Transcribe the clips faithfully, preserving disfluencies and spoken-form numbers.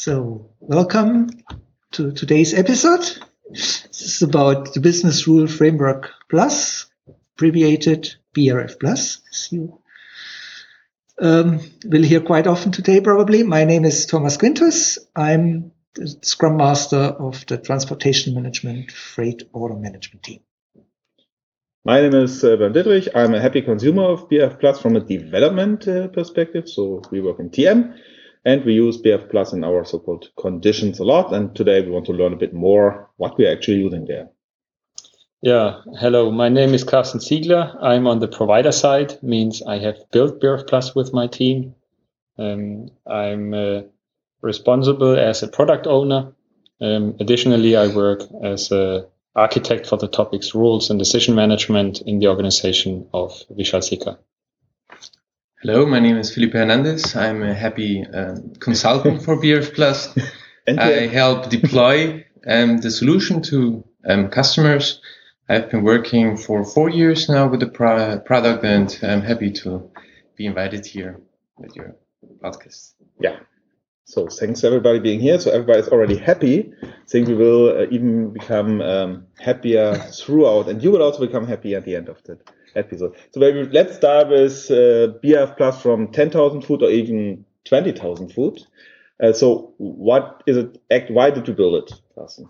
So, welcome to today's episode. This is about the Business Rule Framework Plus, abbreviated B R F Plus, as you um, will hear quite often today, probably. My name is Thomas Quintus. I'm the Scrum Master of the Transportation Management Freight Order Management team. My name is uh, Bernd Dittrich. I'm a happy consumer of B R F Plus from a development uh, perspective. So we work in T M and we use B R F Plus in our so-called conditions a lot. And today we want to learn a bit more what we're actually using there. Yeah, hello. My name is Carsten Ziegler. I'm on the provider side, means I have built B R F Plus with my team. Um, I'm uh, responsible as a product owner. Um, additionally, I work as a architect for the topics rules and decision management in the organization of Vishal Sikka. Hello, my name is Felipe Hernandez. I'm a happy um, consultant for B R F Plus. I help deploy um, the solution to um, customers. I've been working for four years now with the pro- product, and I'm happy to be invited here with your podcast. Yeah. So thanks everybody being here. So everybody's already happy. I think we will uh, even become um, happier throughout, and you will also become happy at the end of the episode. So maybe let's start with uh, B R F Plus from ten thousand foot or even twenty thousand foot. Uh, so what is it? Act? Why did you build it, Carsten?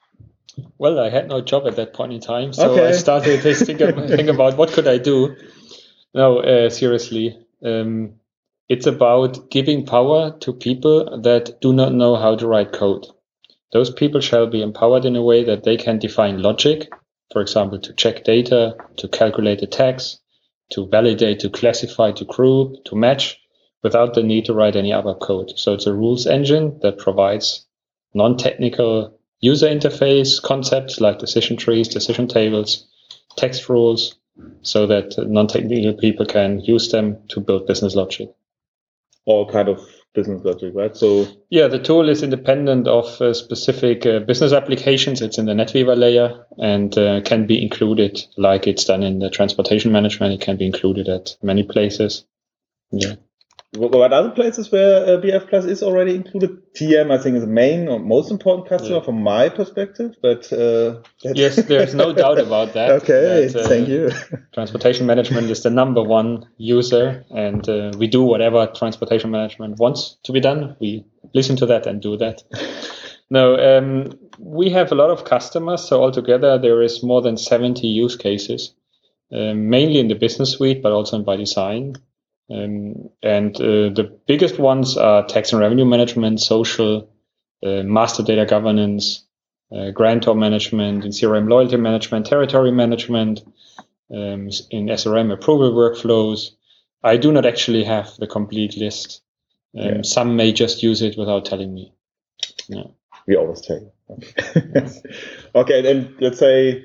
Well, I had no job at that point in time, so okay. I started to think, think about what could I do. No, uh, seriously. Um, It's about giving power to people that do not know how to write code. Those people shall be empowered in a way that they can define logic, for example, to check data, to calculate the tags, to validate, to classify, to group, to match, without the need to write any other code. So it's a rules engine that provides non-technical user interface concepts like decision trees, decision tables, text rules, so that non-technical people can use them to build business logic. All kind of business logic, right? So yeah, the tool is independent of uh, specific uh, business applications. It's in the NetWeaver layer and uh, can be included like it's done in the transportation management. It can be included at many places. Yeah. What other places where uh, B R F Plus is already included? T M, I think, is the main or most important customer yeah. from my perspective. But uh, yes, there's no doubt about that. Okay, that, uh, thank you. Transportation management is the number one user, and uh, we do whatever transportation management wants to be done. We listen to that and do that. No, um, we have a lot of customers. So altogether, there is more than seventy use cases, uh, mainly in the business suite, but also in by design. Um, and uh, the biggest ones are tax and revenue management, social, uh, master data governance, uh, grantor management, in C R M loyalty management, territory management, um, in S R M approval workflows. I do not actually have the complete list. Um, yeah. Some may just use it without telling me. Yeah. We always tell you. Okay, okay, then let's say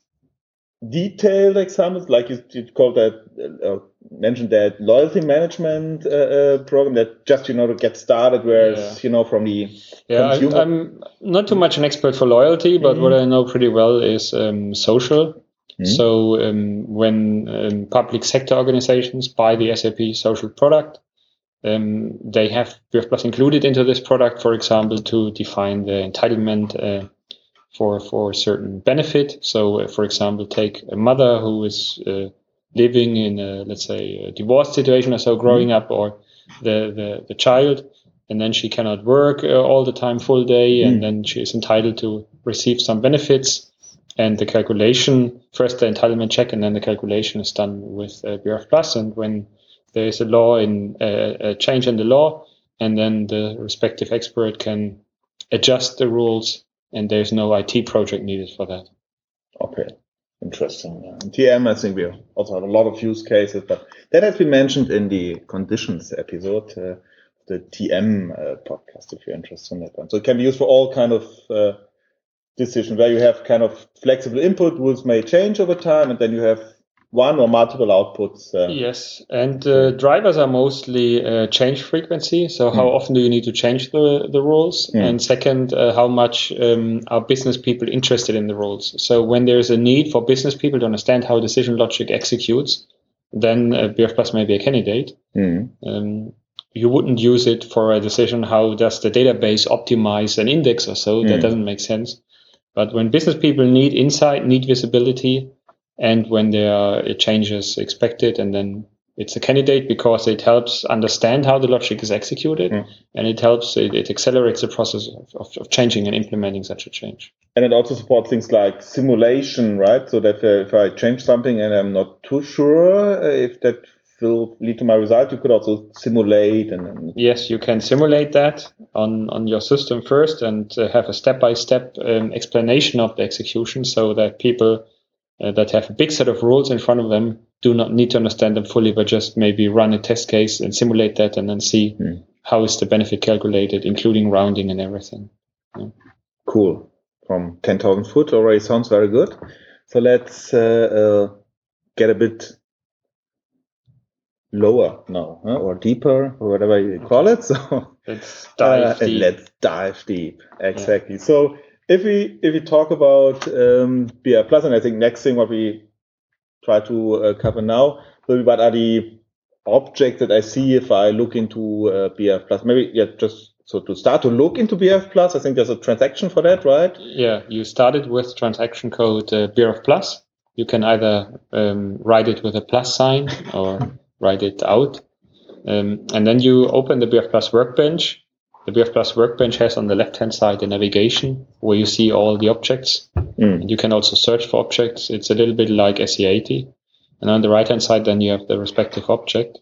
detailed examples, like you, you called that, uh, mentioned that loyalty management uh, uh, program that just, you know, to get started, whereas, yeah. you know, from the yeah, consumer. I, I'm not too much an expert for loyalty, but mm-hmm. what I know pretty well is um, social. Mm-hmm. So um, when um, public sector organizations buy the S A P social product, um, they have B R F Plus included into this product, for example, to define the entitlement uh, for for certain benefit. So, uh, for example, take a mother who is uh, living in a, let's say, a divorce situation or so, growing mm-hmm. up, or the, the, the child, and then she cannot work uh, all the time, full day, mm-hmm. and then she is entitled to receive some benefits. And the calculation, first the entitlement check, and then the calculation is done with uh, B R F Plus. And when there is a law in uh, a change in the law, and then the respective expert can adjust the rules, and there's no I T project needed for that. Okay, interesting. Yeah. In T M, I think we also have a lot of use cases, but that has been mentioned in the conditions episode, uh, the T M uh, podcast, if you're interested in that one. So it can be used for all kind of uh, decisions where you have kind of flexible input. Rules may change over time, and then you have one or multiple outputs. Uh, yes, and uh, drivers are mostly uh, change frequency. So how mm. often do you need to change the, the rules? Mm. And second, uh, how much um, are business people interested in the rules? So when there's a need for business people to understand how decision logic executes, then uh, B R F Plus may be a candidate. Mm. Um, you wouldn't use it for a decision, how does the database optimize an index or so? Mm. That doesn't make sense. But when business people need insight, need visibility, and when there are changes expected, and then it's a candidate because it helps understand how the logic is executed, mm. and it helps, it, it accelerates the process of, of, of changing and implementing such a change. And it also supports things like simulation, right? So that uh, if I change something and I'm not too sure uh, if that will lead to my result, you could also simulate. and, and Yes, you can simulate that on, on your system first and uh, have a step-by-step um, explanation of the execution so that people uh, that have a big set of rules in front of them do not need to understand them fully, but just maybe run a test case and simulate that and then see mm. how is the benefit calculated, including rounding and everything. Yeah. Cool. From ten thousand foot already sounds very good. So let's uh, uh, get a bit lower now, huh? Or deeper, or whatever you call it. So let's dive uh, deep. Let's dive deep. Exactly. Yeah. So if we if we talk about um, B R Plus, and I think next thing what we try to uh, cover now will be what are the objects that I see if I look into uh, B R Plus. Maybe yeah, just. So to start to look into B R F Plus, I think there's a transaction for that, right? Yeah, you started with transaction code uh, B R F Plus. You can either um, write it with a plus sign or write it out. Um, and then you open the B R F Plus workbench. The B R F Plus workbench has on the left-hand side the navigation where you see all the objects. Mm. And you can also search for objects. It's a little bit like S E eighty. And on the right-hand side, then you have the respective object.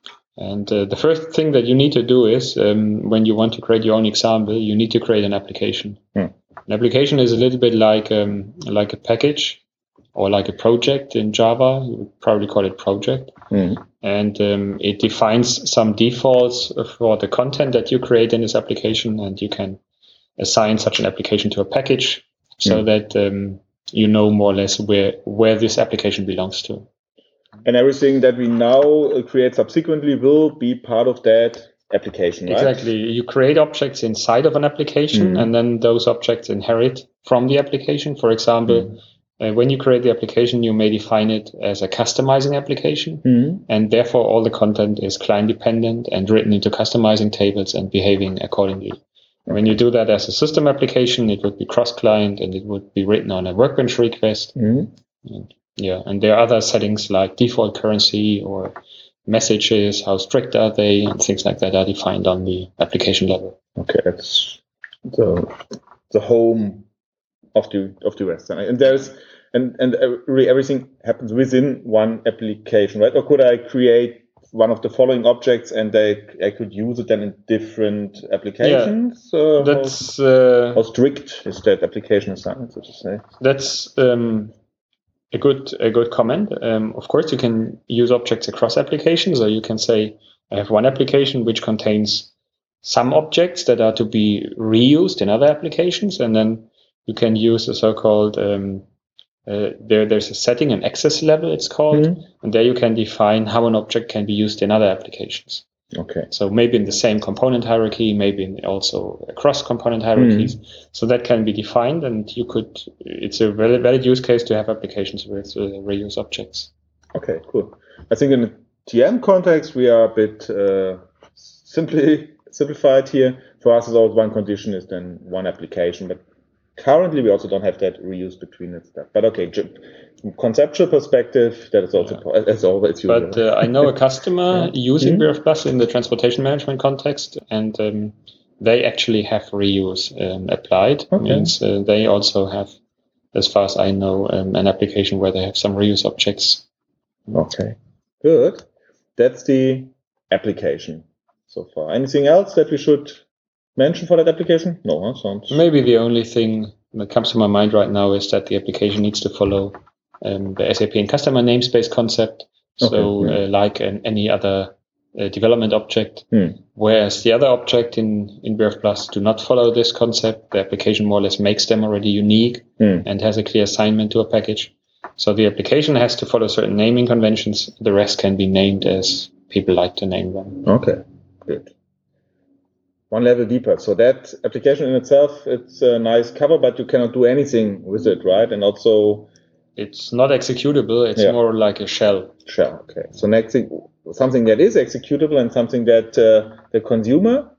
And uh, the first thing that you need to do is, um, when you want to create your own example, you need to create an application. Hmm. An application is a little bit like um, like a package or like a project in Java. You would probably call it project. Hmm. And um, it defines some defaults for the content that you create in this application, and you can assign such an application to a package so hmm. that um, you know more or less where where this application belongs to. And everything that we now create subsequently will be part of that application, right? Exactly. You create objects inside of an application, mm. and then those objects inherit from the application. For example, mm. uh, when you create the application, you may define it as a customizing application, mm. and therefore all the content is client-dependent and written into customizing tables and behaving accordingly. Okay. When you do that as a system application, it would be cross-client, and it would be written on a workbench request. Mm. And Yeah, and there are other settings like default currency or messages, how strict are they, and things like that are defined on the application level. Okay, that's the the home of the of the rest. And there's and and really everything happens within one application, right? Or could I create one of the following objects and they I could use it then in different applications? Yeah, uh, that's how, uh, how strict is that application assignment, so to say? That's um, A good a good comment. Um, of course, you can use objects across applications, or you can say, I have one application which contains some objects that are to be reused in other applications, and then you can use a so-called, um, uh, there, there's a setting, an access level it's called, mm-hmm. and there you can define how an object can be used in other applications. Okay. So maybe in the same component hierarchy, maybe in also across component hierarchies. Mm. So that can be defined, and you could. It's a valid, valid use case to have applications with uh, reuse objects. Okay, cool. I think in the T M context we are a bit uh, simply simplified here. For us, it's always one condition is then one application, but currently we also don't have that reuse between it stuff. But okay. From conceptual perspective, that is also yeah. as always. But uh, I know a customer yeah. using mm-hmm. B R F Plus in the transportation management context, and um, they actually have reuse um, applied. Okay. Means uh, they also have, as far as I know, um, an application where they have some reuse objects. Okay, good. That's the application so far. Anything else that we should mention for that application? No, huh? Sounds. Maybe the only thing that comes to my mind right now is that the application needs to follow Um, the S A P and customer namespace concept, so okay, yeah. uh, like an, any other uh, development object, hmm. whereas the other object in, in B R F Plus do not follow this concept. The application more or less makes them already unique hmm. and has a clear assignment to a package. So the application has to follow certain naming conventions. The rest can be named as people like to name them. Okay, good. One level deeper. So that application in itself, it's a nice cover, but you cannot do anything with it, right? And also... It's not executable. It's yeah. more like a shell. Shell. Okay. So next thing, something that is executable and something that uh, the consumer,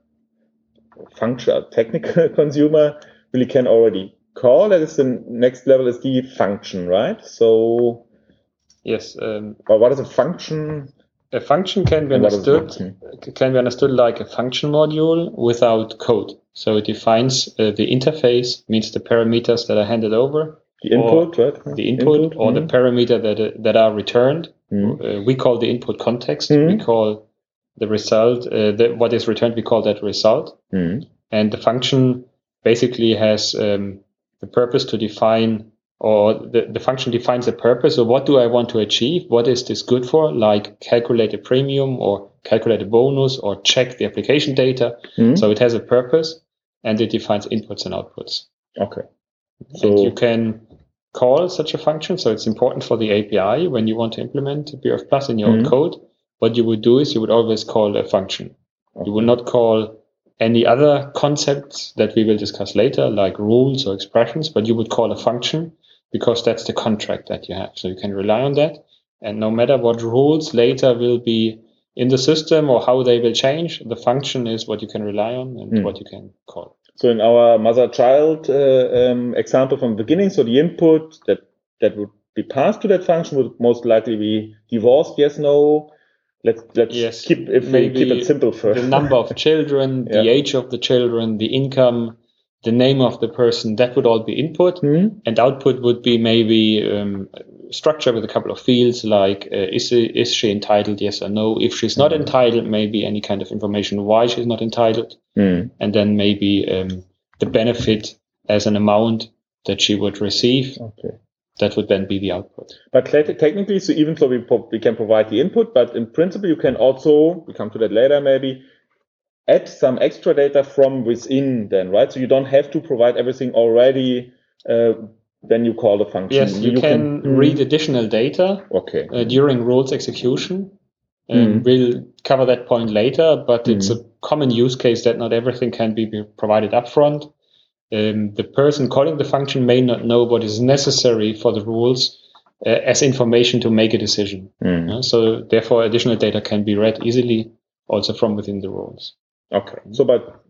functional, technical consumer, really can already call. That is the next level is the function, right? So yes. Um, or what is a function? A function can be understood can be understood like a function module without code. So it defines uh, the interface, means the parameters that are handed over. The input, right? The input, input or mm. the parameter that uh, that are returned. Mm. Uh, we call the input context. Mm. We call the result, uh, the, what is returned, we call that result. Mm. And the function basically has um, the purpose to define, or the, the function defines a purpose. So what do I want to achieve? What is this good for? Like calculate a premium or calculate a bonus or check the application data. Mm. So it has a purpose and it defines inputs and outputs. Okay. So and you can call such a function. So it's important for the A P I when you want to implement B R F Plus in your mm-hmm. own code. What you would do is you would always call a function. Okay. You will not call any other concepts that we will discuss later, like rules or expressions, but you would call a function because that's the contract that you have. So you can rely on that. And no matter what rules later will be in the system or how they will change, the function is what you can rely on and mm. what you can call. So in our mother-child uh, um, example from the beginning, so the input that, that would be passed to that function would most likely be divorced, yes, no. Let's let's yes, keep if we keep it simple first. The number of children, yeah. the age of the children, the income, the name of the person, that would all be input. Mm-hmm. And output would be maybe um, structure with a couple of fields like uh, is, she, is she entitled, yes or no. If she's not mm-hmm. entitled, maybe any kind of information why she's not entitled. Mm-hmm. And then maybe um, the benefit as an amount that she would receive. Okay. That would then be the output. But technically, so even so we, po- we can provide the input, but in principle, you can also, we come to that later maybe, add some extra data from within then, right? So you don't have to provide everything already uh, when you call the function. Yes, you, you can, can read additional data okay. uh, during rules execution. Um, mm. We'll cover that point later, but mm. it's a common use case that not everything can be provided upfront. Um, the person calling the function may not know what is necessary for the rules uh, as information to make a decision. Mm. Uh, so therefore, additional data can be read easily also from within the rules. Okay. So, but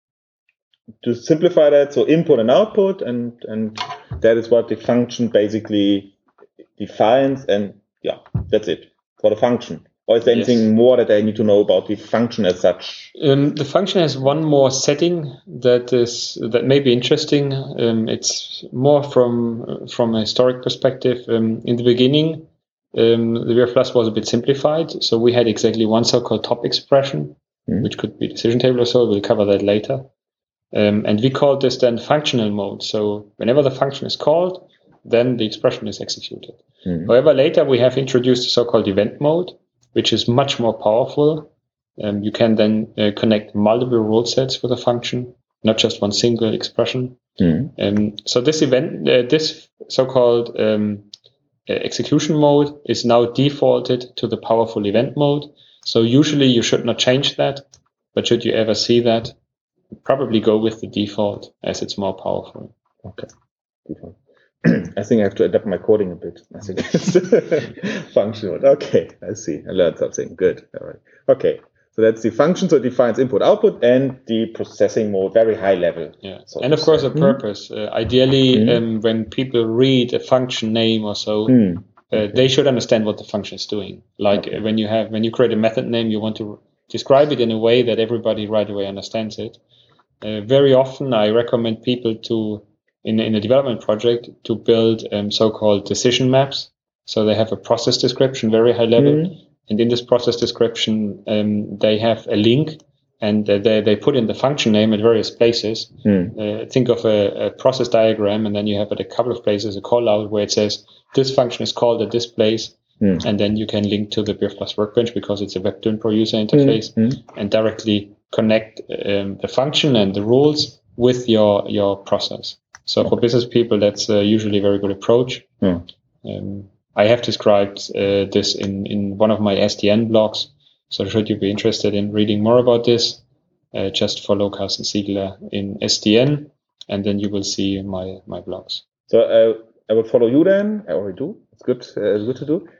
to simplify that, so input and output, and, and that is what the function basically defines. And yeah, that's it for the function. Or is there anything yes. more that I need to know about the function as such? Um, the function has one more setting that is that may be interesting. Um, it's more from from a historic perspective. Um, in the beginning, um, the B R F Plus was a bit simplified, so we had exactly one so-called top expression, mm. which could be decision table or so. We'll cover that later. Um, and we called this then functional mode. So whenever the function is called, then the expression is executed. Mm. However, later we have introduced the so-called event mode, which is much more powerful. Um, you can then uh, connect multiple rule sets with a function, not just one single expression. Mm. Um, so this event, uh, this so-called um, uh, execution mode is now defaulted to the powerful event mode. So usually you should not change that, but should you ever see that, probably go with the default as it's more powerful. Okay. Default. I think I have to adapt my coding a bit. I think it's functional. Okay, I see. I learned something. Good. All right. Okay. So that's the function. So it defines input, output, and the processing mode, very high level. Yeah. So and of course, a purpose. Mm. Uh, ideally, mm. um, when people read a function name or so, mm. uh, okay. they should understand what the function is doing. Like okay. when you have when you create a method name, you want to describe it in a way that everybody right away understands it. Uh, very often, I recommend people to. In, in a development project to build um, so-called decision maps. So they have a process description, very high level. Mm. And in this process description, um, they have a link and uh, they, they put in the function name at various places. Mm. Uh, think of a, a process diagram, and then you have at a couple of places a call out where it says, this function is called at this place. Mm. And then you can link to the B R F Plus Workbench because it's a WebDyn Pro user interface mm. Mm. and directly connect um, the function and the rules with your, your process. So for business people, that's uh, usually a very good approach. Yeah. Um, I have described uh, this in, in one of my S D N blogs. So should you be interested in reading more about this, uh, just follow Carsten Ziegler in S D N, and then you will see my, my blogs. So uh, I will follow you then. I already do. It's good. Uh, it's good to do.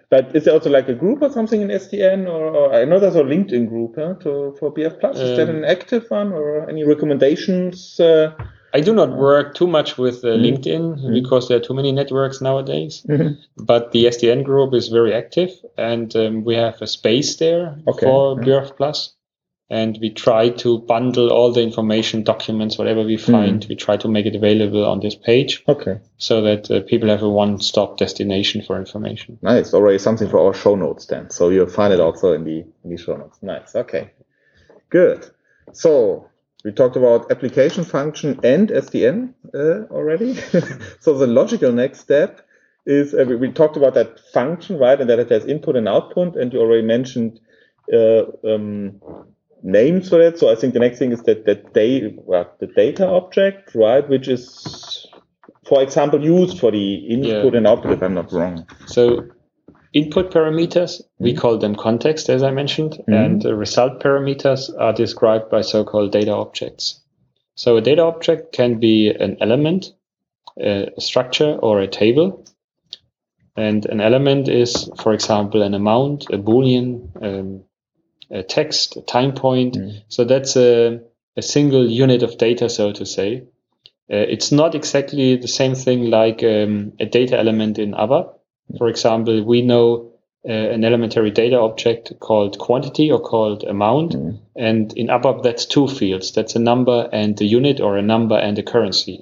But is there also like a group or something in S D N, or, or I know there's a LinkedIn group huh, to, for B F Plus. Is um, that an active one, or any recommendations? Uh, I do not work too much with uh, mm-hmm. LinkedIn mm-hmm. because there are too many networks nowadays. Mm-hmm. But the S D N group is very active, and um, we have a space there okay. for mm-hmm. B R F Plus. And we try to bundle all the information, documents, whatever we find. Mm. We try to make it available on this page. Okay. So that uh, people have a one-stop destination for information. Nice. Already something for our show notes then. So you'll find it also in the, in the show notes. Nice. Okay. Good. So we talked about application function and S D N uh, already. So the logical next step is uh, we, we talked about that function, right? And that it has input and output. And you already mentioned uh, um, names for it. So I think the next thing is that that they well, the data object, right, which is, for example, used for the input yeah. and output, if I'm not wrong. So input parameters, we mm-hmm. call them context, as I mentioned, mm-hmm. and the result parameters are described by so-called data objects. So a data object can be an element, a structure, or a table. And an element is, for example, an amount, a Boolean, um, a text, a time point. Mm. So that's a, a single unit of data, so to say. Uh, it's not exactly the same thing like um, a data element in ABAP. For example, we know uh, an elementary data object called quantity or called amount. Mm. And in ABAP, that's two fields. That's a number and a unit, or a number and a currency.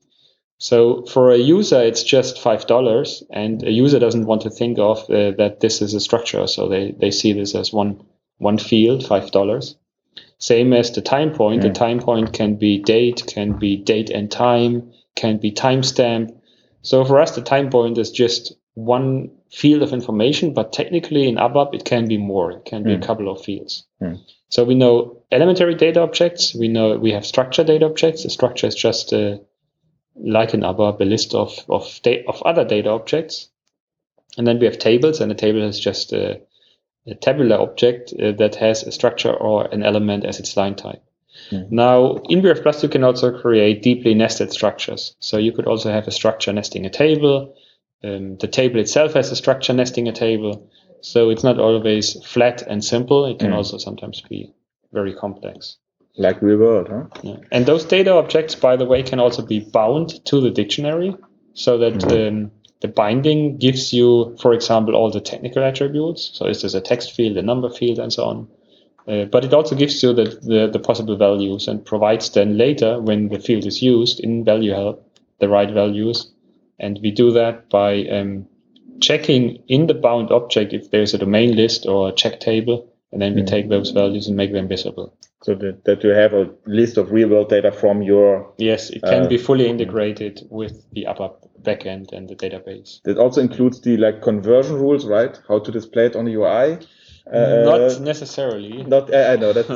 So for a user, it's just five dollars. And a user doesn't want to think of uh, that this is a structure. So they, they see this as one One field, five dollars. Same as the time point. Yeah. The time point can be date, can be date and time, can be timestamp. So for us, the time point is just one field of information, but technically in ABAP, it can be more. It can be mm. a couple of fields. Mm. So we know elementary data objects. We know we have structure data objects. The structure is just uh, like in ABAP, a list of, of, da- of other data objects. And then we have tables, and a table is just uh, a tabular object uh, that has a structure or an element as its line type. Mm-hmm. Now, in B R F Plus, you can also create deeply nested structures. So you could also have a structure nesting a table. Um, the table itself has a structure nesting a table. So it's not always flat and simple. It can mm. also sometimes be very complex. Like real world, huh? Yeah. And those data objects, by the way, can also be bound to the dictionary, so that mm-hmm. um, the binding gives you, for example, all the technical attributes. So is this a text field, a number field, and so on. Uh, but it also gives you the, the, the possible values, and provides then later, when the field is used in value help, the right values. And we do that by um, checking in the bound object if there's a domain list or a check table, and then we mm-hmm. take those values and make them visible. So that, that you have a list of real-world data from your... Yes, it can uh, be fully integrated with the ABAP backend and the database. That also includes the like conversion rules, right? How to display it on the U I? Uh, not necessarily. Not, I, I know, that's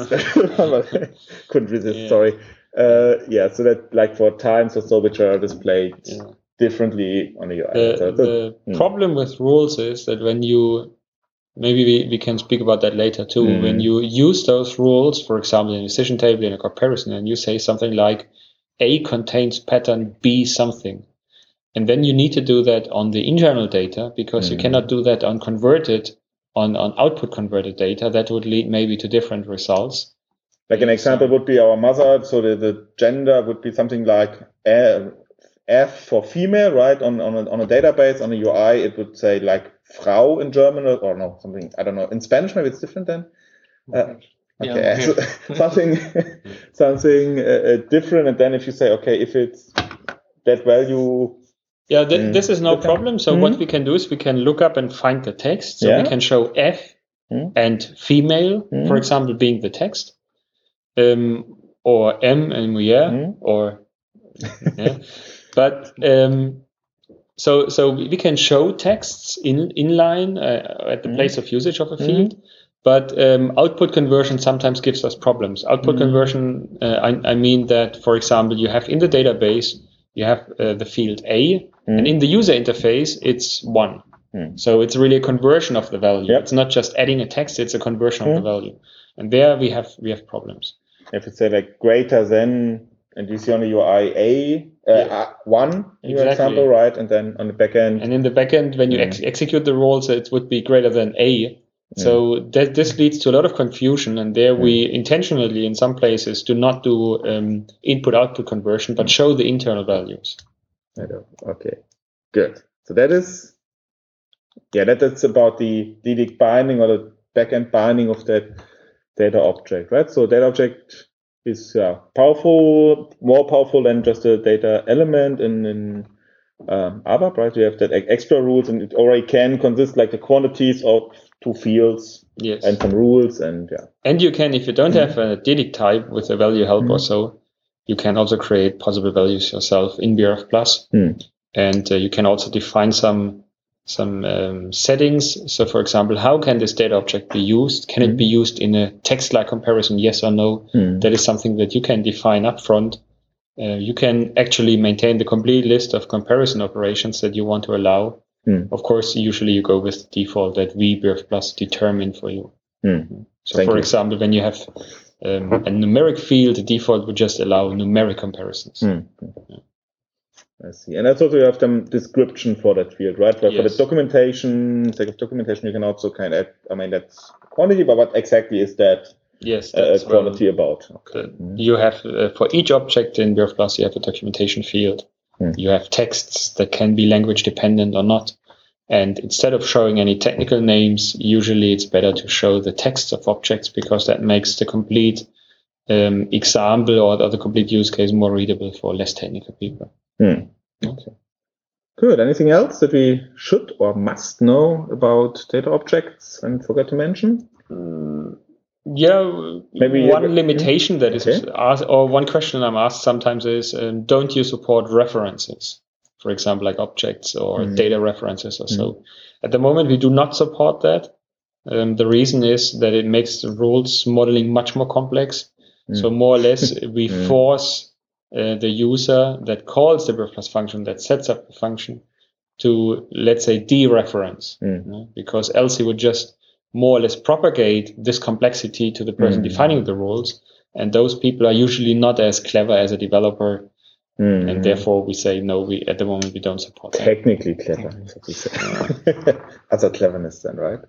I couldn't resist, yeah. sorry. Uh, yeah, so that like for times or so, which are displayed yeah. differently on the U I. The, so, the hmm. problem with rules is that when you... Maybe we, we can speak about that later too. Mm. When you use those rules, for example, in a decision table, in a comparison, and you say something like A contains pattern B something, and then you need to do that on the internal data, because mm. you cannot do that on converted, on, on output converted data. That would lead maybe to different results. Like an example would be our mother. So the, the gender would be something like F for female, right? On, on, a, on a database, on a U I, it would say like Frau in German, or, or no, something, I don't know. In Spanish, maybe it's different then. Uh, okay, yeah, so something, something uh, different. And then if you say, okay, if it's that value. Yeah, th- mm, this is no problem. So mm-hmm. what we can do is we can look up and find the text. So yeah. we can show F mm. and female, mm. for example, being the text, um, or M and mujer, mm. or, yeah. But, um, So, so we can show texts in inline uh, at the mm. place of usage of a field, mm. but um, output conversion sometimes gives us problems. Output mm. conversion, uh, I, I mean that, for example, you have in the database, you have uh, the field A, mm. and in the user interface, it's one. Mm. So it's really a conversion of the value. Yep. It's not just adding a text; it's a conversion mm. of the value. And there we have we have problems. If it's say like greater than, and you see on the U I A, uh, yeah. one in your exactly. example, right? And then on the back end. And in the back end, when you mm. ex- execute the roles, it would be greater than A. So mm. that this leads to a lot of confusion, and there mm. we intentionally, in some places, do not do um, input-output conversion, but mm. show the internal values. Okay, good. So that is, yeah, that, that's about the D D I C binding or the backend binding of that data object, right? So that object is uh, powerful, more powerful than just a data element in, in um, ABAP, right? You have that extra rules, and it already can consist like the quantities of two fields yes. and some rules, and yeah. And you can, if you don't mm-hmm. have a D D I C type with a value help mm-hmm. or so, you can also create possible values yourself in B R F plus, mm. and uh, you can also define some some um, settings. So, for example, how can this data object be used? Can mm. it be used in a text-like comparison? Yes or no? Mm. That is something that you can define upfront. Uh, you can actually maintain the complete list of comparison operations that you want to allow. Mm. Of course, usually you go with the default that we B R F plus determine for you. Mm. So, Thank for you. example, when you have um, a numeric field, the default would just allow numeric comparisons. Mm. Yeah. I see. And that's also you have some description for that field, right? But yes. for the documentation, sake of documentation, you can also kind of, I mean, that's quantity, but what exactly is that yes, uh, quantity well, about? Okay. Mm. You have, uh, for each object in B R F plus, you have a documentation field. Mm. You have texts that can be language dependent or not. And instead of showing any technical names, usually it's better to show the texts of objects because that makes the complete um, example or the complete use case more readable for less technical people. Hmm. Okay. Good. Anything else that we should or must know about data objects and forgot to mention? Mm, yeah, maybe one limitation hmm? that is okay. asked, or one question I'm asked sometimes is, um, don't you support references? For example, like objects or mm. data references or mm. so. At the moment, we do not support that. Um, the reason is that it makes the rules modeling much more complex. Mm. So more or less, we mm. force uh, the user that calls the B R F plus function, that sets up the function, to, let's say, dereference. Mm. You know? Because else he would just more or less propagate this complexity to the person mm. defining the rules. And those people are usually not as clever as a developer. Mm. And therefore, we say no. We at the moment we don't support that. Technically clever, so to say. Other cleverness, then, right?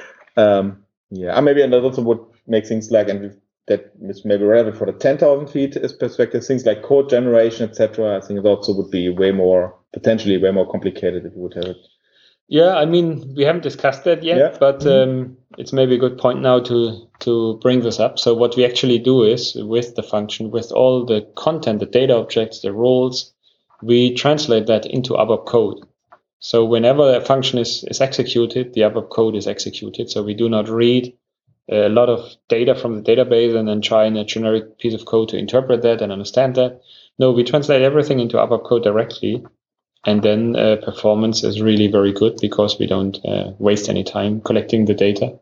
Um, yeah, maybe and that also would make things like, and that is maybe relevant for the ten thousand feet perspective. Things like code generation, et cetera. I think it also would be way more potentially way more complicated if you would have it. Yeah, I mean, we haven't discussed that yet, yeah. but mm-hmm. um, it's maybe a good point now to to bring this up. So what we actually do is, with the function, with all the content, the data objects, the roles, we translate that into ABAP code. So whenever a function is, is executed, the ABAP code is executed. So we do not read a lot of data from the database and then try in a generic piece of code to interpret that and understand that. No, we translate everything into ABAP code directly. And then uh, performance is really very good because we don't uh, waste any time collecting the data.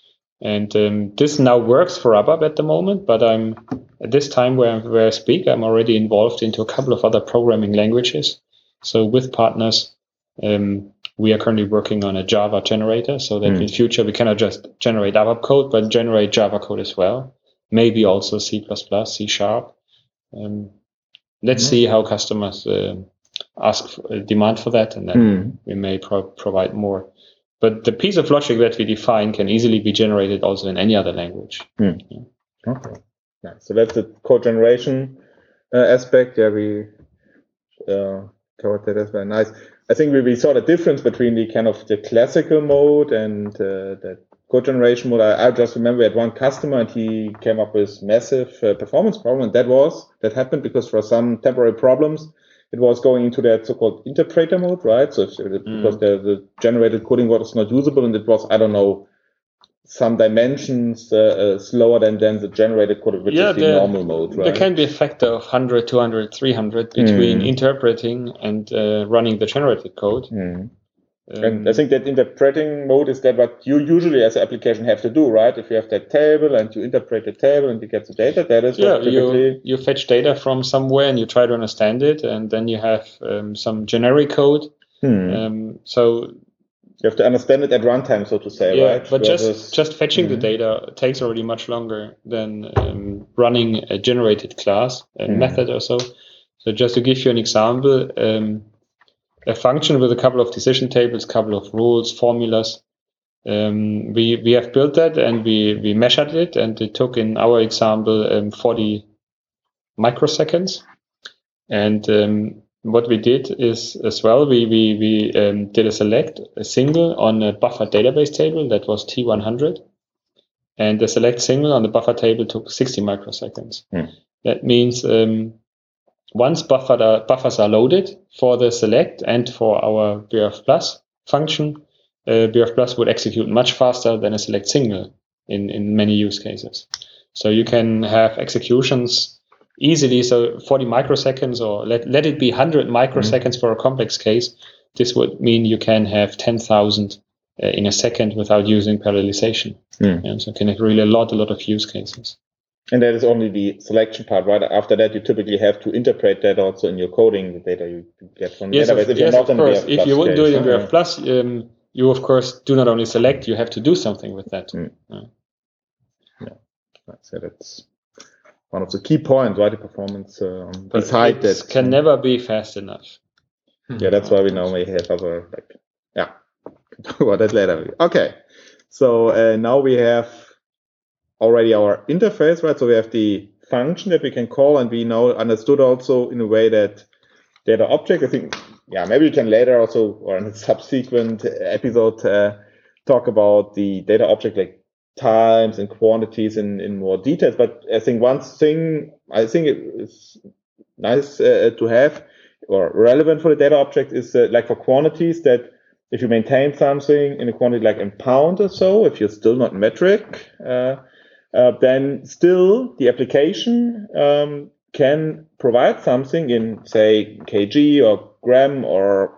And um, this now works for ABAP at the moment, but I'm at this time where, where I speak, I'm already involved into a couple of other programming languages. So with partners, um, we are currently working on a Java generator so that mm. in future we cannot just generate ABAP code, but generate Java code as well. Maybe also C plus plus, C sharp. Um, let's mm-hmm. see how customers uh, ask for, uh, demand for that, and then mm. we may pro- provide more. But the piece of logic that we define can easily be generated also in any other language. Mm. Yeah. Okay. Yeah. So that's the code generation uh, aspect. Yeah, we uh, covered that as well. Nice. I think we, we saw the difference between the kind of the classical mode and uh, the code generation mode. I, I just remember we had one customer and he came up with massive uh, performance problem. And that was, that happened because for some temporary problems, it was going into that so-called interpreter mode, right? So if, mm. because the, the generated coding was not usable and it was, I don't know, some dimensions uh, uh, slower than, than the generated code, which yeah, is the there, normal mode, right? There can be a factor of one hundred, two hundred, three hundred between mm. interpreting and uh, running the generated code. Mm. Um, and I think that interpreting mode is that what you usually as an application have to do, right? If you have that table and you interpret the table and you get the data, that is yeah, what typically... You, you fetch data from somewhere and you try to understand it, and then you have um, some generic code. Hmm. Um, so you have to understand it at runtime, so to say, yeah, right? But Versus, just, just fetching mm-hmm. the data takes already much longer than um, running a generated class, a mm-hmm. method or so. So just to give you an example, um, a function with a couple of decision tables, couple of rules, formulas. Um, we we have built that and we we measured it, and it took in our example um, forty microseconds. And um, what we did is as well we we we um, did a select a single on a buffer database table that was T one hundred, and the select single on the buffer table took sixty microseconds. Hmm. That means um, once buffer uh, buffers are loaded for the select and for our B R F plus function, uh, B R F plus would execute much faster than a select single in, in many use cases. So you can have executions easily. So forty microseconds, or let, let it be one hundred microseconds mm-hmm. for a complex case. This would mean you can have ten thousand uh, in a second without using parallelization. Mm. Yeah, so you can have really a lot, a lot of use cases. And that is only the selection part, right? After that, you typically have to interpret that also in your coding, the data you get from the yes, database. Of, if yes, you're not of course. If you wouldn't do it in B R F yeah. plus, um, you of course do not only select, you have to do something with that. Mm. Yeah. Yeah, so that's one of the key points, right? The performance uh, but beside it that can um, never be fast enough. Yeah, that's why we normally have other like yeah. Talk about that later. Okay, so uh, now we have already our interface, right? So we have the function that we can call, and we now understood also in a way that data object, I think, yeah, maybe we can later also, or in a subsequent episode, uh, talk about the data object like times and quantities in, in more details. But I think one thing I think it is nice uh, to have or relevant for the data object is uh, like for quantities that if you maintain something in a quantity like in pound or so, if you're still not metric, uh, Uh, then still the application um, can provide something in, say, kg or gram or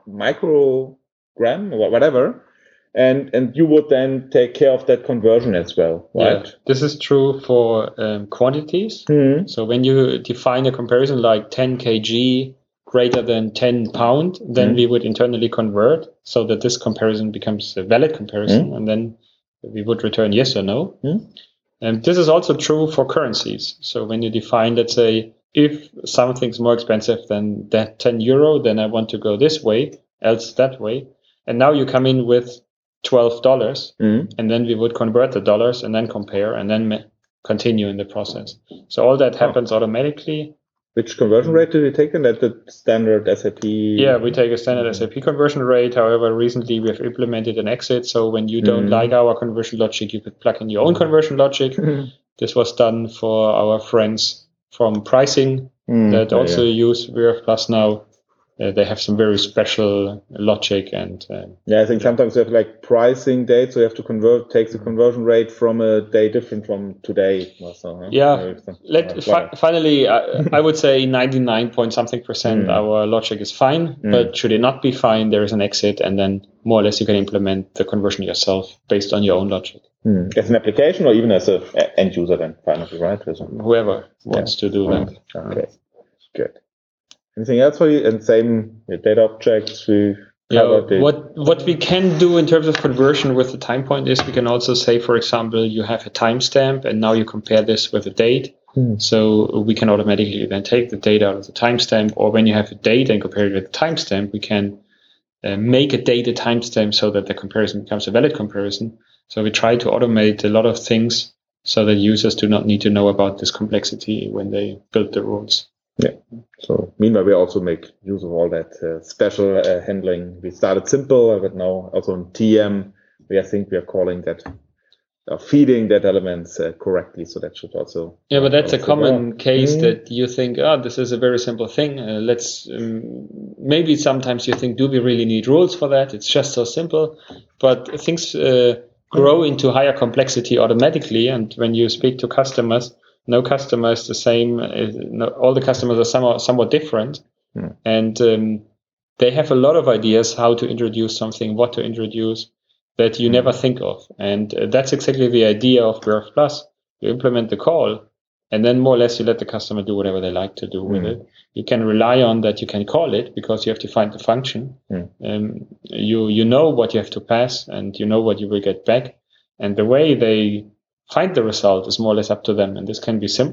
microgram or whatever, and and you would then take care of that conversion as well, right? Yeah, this is true for um, quantities. Mm-hmm. So when you define a comparison like ten kilograms greater than ten pound, then mm-hmm. we would internally convert so that this comparison becomes a valid comparison, mm-hmm. and then we would return yes or no. Mm-hmm. And this is also true for currencies. So when you define, let's say, if something's more expensive than that ten euro, then I want to go this way, else that way. And now you come in with twelve dollars, mm-hmm. and then we would convert the dollars and then compare and then ma- continue in the process. So all that happens oh. automatically. Which conversion rate did you take in? At the standard S A P? Yeah, we take a standard mm-hmm. S A P conversion rate. However, recently we have implemented an exit. So when you don't mm-hmm. like our conversion logic, you could plug in your own conversion logic. Mm-hmm. This was done for our friends from pricing mm-hmm. that also yeah. use B R F plus now. Uh, they have some very special logic and uh, yeah, I think yeah. sometimes you have like pricing dates, so you have to convert, take the conversion rate from a day different from today. Also, huh? Yeah, let fi- finally, I, I would say ninety-nine point something percent mm. our logic is fine, mm. but should it not be fine, there is an exit, and then more or less you can implement the conversion yourself based on your own logic. Mm. As an application or even as an end user, then finally, right? Whoever wants yeah. to do that. Okay, good. Anything else for you? And same yeah, data objects. We yeah, what what we can do in terms of conversion with the time point is we can also say, for example, you have a timestamp and now you compare this with a date. Hmm. So we can automatically then take the data out of the timestamp, or when you have a date and compare it with the timestamp, we can uh, make a date a timestamp so that the comparison becomes a valid comparison. So we try to automate a lot of things so that users do not need to know about this complexity when they build the rules. Yeah. So meanwhile, we also make use of all that uh, special uh, handling. We started simple, but now also in T M, we I think we are calling that uh, feeding that elements uh, correctly. So that should also yeah. But that's a common go. case mm. that you think, oh, this is a very simple thing. Uh, let's um, maybe sometimes you think, do we really need rules for that? It's just so simple, but things uh, grow into higher complexity automatically. And when you speak to customers, no customer is the same. No, all the customers are somewhat, somewhat different. Mm. And um, they have a lot of ideas how to introduce something, what to introduce that you mm. never think of. And uh, that's exactly the idea of B R F plus. You implement the call, and then more or less you let the customer do whatever they like to do mm. with it. You can rely on that you can call it because you have to find the function. Mm. Um, you, you know what you have to pass, and you know what you will get back. And the way they find the result is more or less up to them. And this can be simple,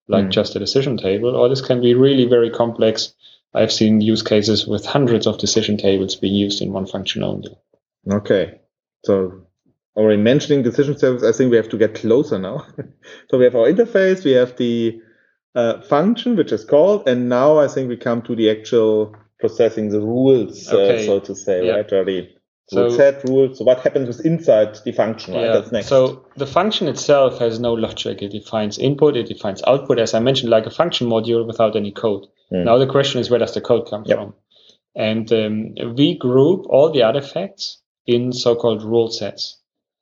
like Mm. just a decision table, or this can be really very complex. I've seen use cases with hundreds of decision tables being used in one function only. Okay. So already mentioning decision tables, I think we have to get closer now. So we have our interface, we have the uh, function, which is called, and now I think we come to the actual processing the rules, Okay. uh, so to say, Yeah. right? Already. So- Rule set, rules. So what happens with inside the function, right? Yeah. That's next. So the function itself has no logic. It defines input, it defines output, as I mentioned, like a function module without any code. Mm. Now the question is, where does the code come Yep. from? And um, we group all the artifacts in so-called rule sets.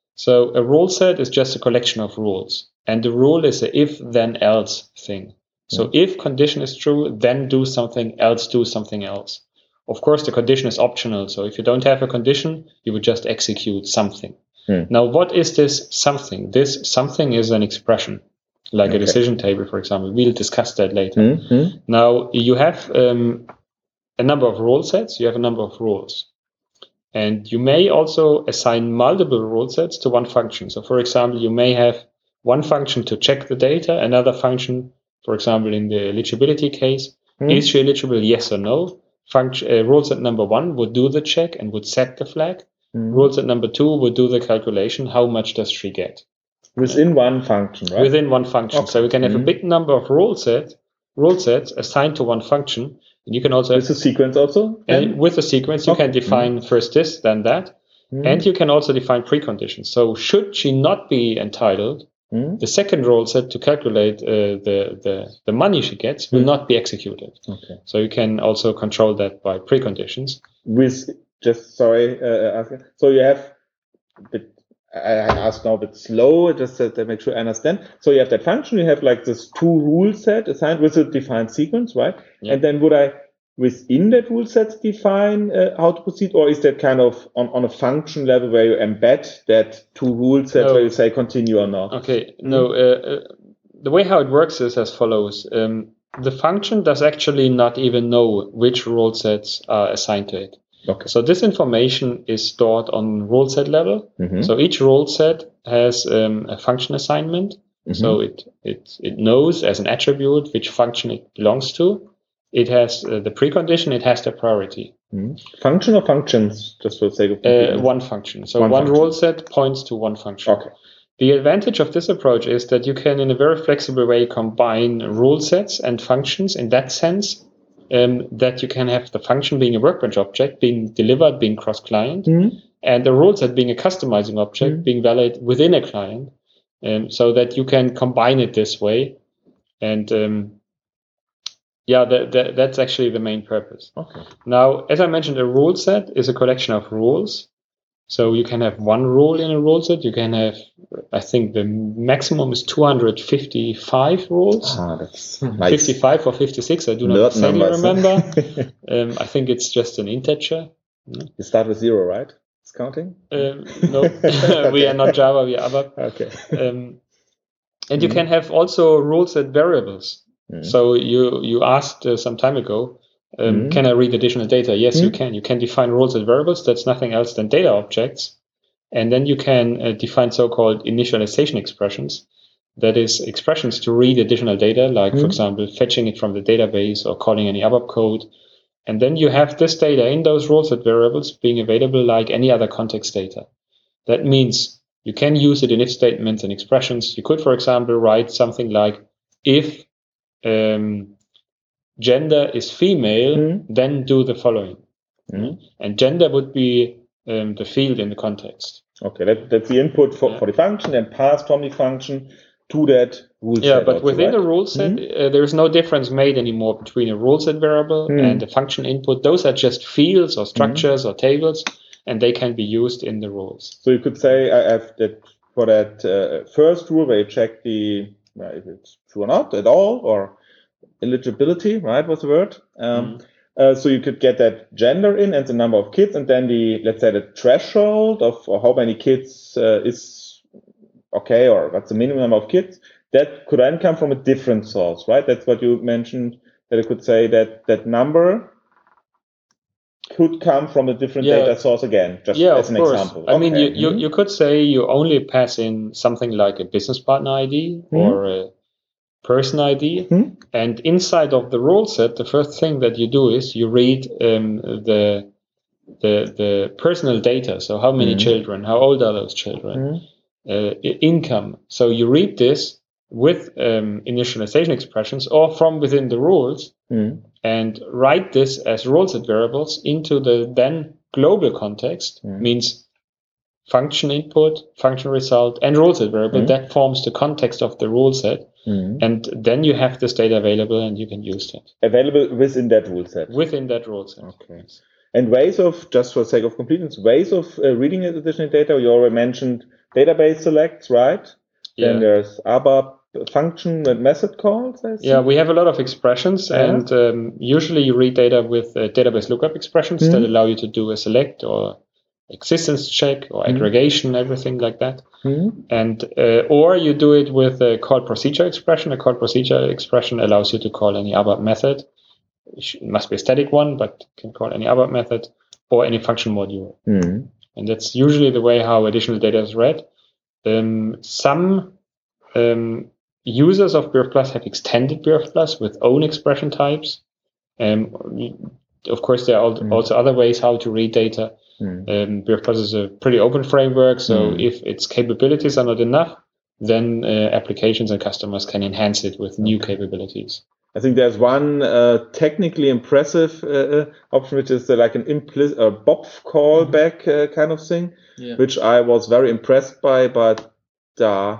So a rule set is just a collection of rules. And the rule is a if-then-else thing. So if condition is true, then do something, else do something else. Of course, the condition is optional. So if you don't have a condition, you would just execute something. Hmm. Now, what is this something? This something is an expression, like Okay. a decision table, for example. We'll discuss that later. Mm-hmm. Now, you have um, a number of rule sets. You have a number of rules. And you may also assign multiple rule sets to one function. So, for example, you may have one function to check the data, another function, for example, in the eligibility case, Hmm. is she eligible, yes or no? Function, uh, rule set number one would do the check and would set the flag. Mm. Rule set number two would do the calculation. How much does she get? Within one function, right? Within one function. Okay. So you can have Mhm. a big number of rule sets, rule sets assigned to one function. And you can also With have, a sequence also? and with a sequence, you Okay. can define first this, then that. Mm. And you can also define preconditions. So should she not be entitled, Mm. the second rule set to calculate uh, the, the, the money she gets will Mm. not be executed. Okay. So you can also control that by preconditions. With just sorry, uh, asking. So you have, bit, I I ask now a bit slow, just to, to make sure I understand. So you have that function, you have like this two rule set assigned with a defined sequence, right? Yeah. And then would I within that rule set define uh, how to proceed, or is that kind of on, on a function level where you embed that two rule sets No. where you say continue or not? Okay, no, uh, uh, the way how it works is as follows. Um, the function does actually not even know which rule sets are assigned to it. Okay. So this information is stored on rule set level. Mhm. So each rule set has um, a function assignment. Mhm. So it, it, it knows as an attribute which function it belongs to. It has uh, the precondition, it has the priority. Mhm. Function or functions, just for the sake of Uh, completeness? one function. So One one, function. rule set points to one function. Okay. The advantage of this approach is that you can, in a very flexible way, combine rule sets and functions in that sense um, that you can have the function being a workbench object, being delivered, being cross-client, Mhm. and the rule set being a customizing object, Mhm. being valid within a client, um, so that you can combine it this way. And um, yeah, that, that, that's actually the main purpose. Okay. Now, as I mentioned, a rule set is a collection of rules. So you can have one rule in a rule set. You can have, I think the maximum is two hundred fifty-five rules. Ah, that's Mhm. nice. fifty-five or fifty-six, I do not Nerd exactly numbers, huh? remember. um, I think it's just an integer. You start with zero, right? It's counting? Um, no, we are not Java, we are ABAP. Okay. Um, and you Mhm. can have also rule set variables. Mhm. So you, you asked uh, some time ago, um, Mhm. can I read additional data? Yes, you Mhm. can. You can define rules as variables. That's nothing else than data objects. And then you can uh, define so-called initialization expressions. That is expressions to read additional data, like, for Mhm. example, fetching it from the database or calling any ABAP code. And then you have this data in those rule set variables being available like any other context data. That means you can use it in if statements and expressions. You could, for example, write something like, if um, gender is female, Mhm. then do the following. Mhm. And gender would be um, the field in the context. Okay, that, that's the input for, Yeah. for the function and passed from the function to that rule Yeah, set. but also, within right? a rule set, Mhm. uh, there is no difference made anymore between a rule set variable Mhm. and a function input. Those are just fields or structures or tables, and they can be used in the rules. So you could say I have that for that uh, first rule where you check the uh, if it's true or not at all, or eligibility, right, was the word. Um, Mhm. uh, so you could get that gender in and the number of kids, and then the, let's say, the threshold of or how many kids uh, is okay, or what's the minimum number of kids. That could then come from a different source, right? That's what you mentioned, that I could say that that number could come from a different Yeah. data source again, just Yeah, as of an course. example. I mean, Okay. you, you, Mhm. you could say you only pass in something like a business partner I D or a, person I D. Hmm? And inside of the rule set, the first thing that you do is you read um, the the the personal data. So how many Hmm. children? How old are those children? Hmm. Uh, i- income. So you read this with um, initialization expressions or from within the rules Hmm. and write this as rule set variables into the then global context. Hmm. Means function input, function result, and rule set variable. Hmm. That forms the context of the rule set. Hmm. And then you have this data available and you can use that Available within that rule set. within that rule set. Okay. And ways of, just for sake of completeness, ways of uh, reading additional data. You already mentioned database selects, right? Yeah. Then there's A B A P function and method calls. I see. Yeah, we have a lot of expressions, Yeah. and um, usually you read data with uh, database lookup expressions Mhm. that allow you to do a select or existence check or Mhm. aggregation, everything like that. Hmm. And uh, or you do it with a call procedure expression. A call procedure expression allows you to call any A B A P method. It sh- it must be a static one, but you can call any A B A P method or any function module. Hmm. And that's usually the way how additional data is read. Um, some um, users of BRF Plus have extended BRF Plus with own expression types. Um, of course, there are al- Mm. also other ways how to read data. Hmm. Um, BRF Plus is a pretty open framework, so Mm. if its capabilities are not enough, then uh, applications and customers can enhance it with new Okay. capabilities. I think there's one uh, technically impressive uh, uh, option, which is uh, like an implicit uh, B O P callback uh, kind of thing, Yeah. which I was very impressed by, but uh,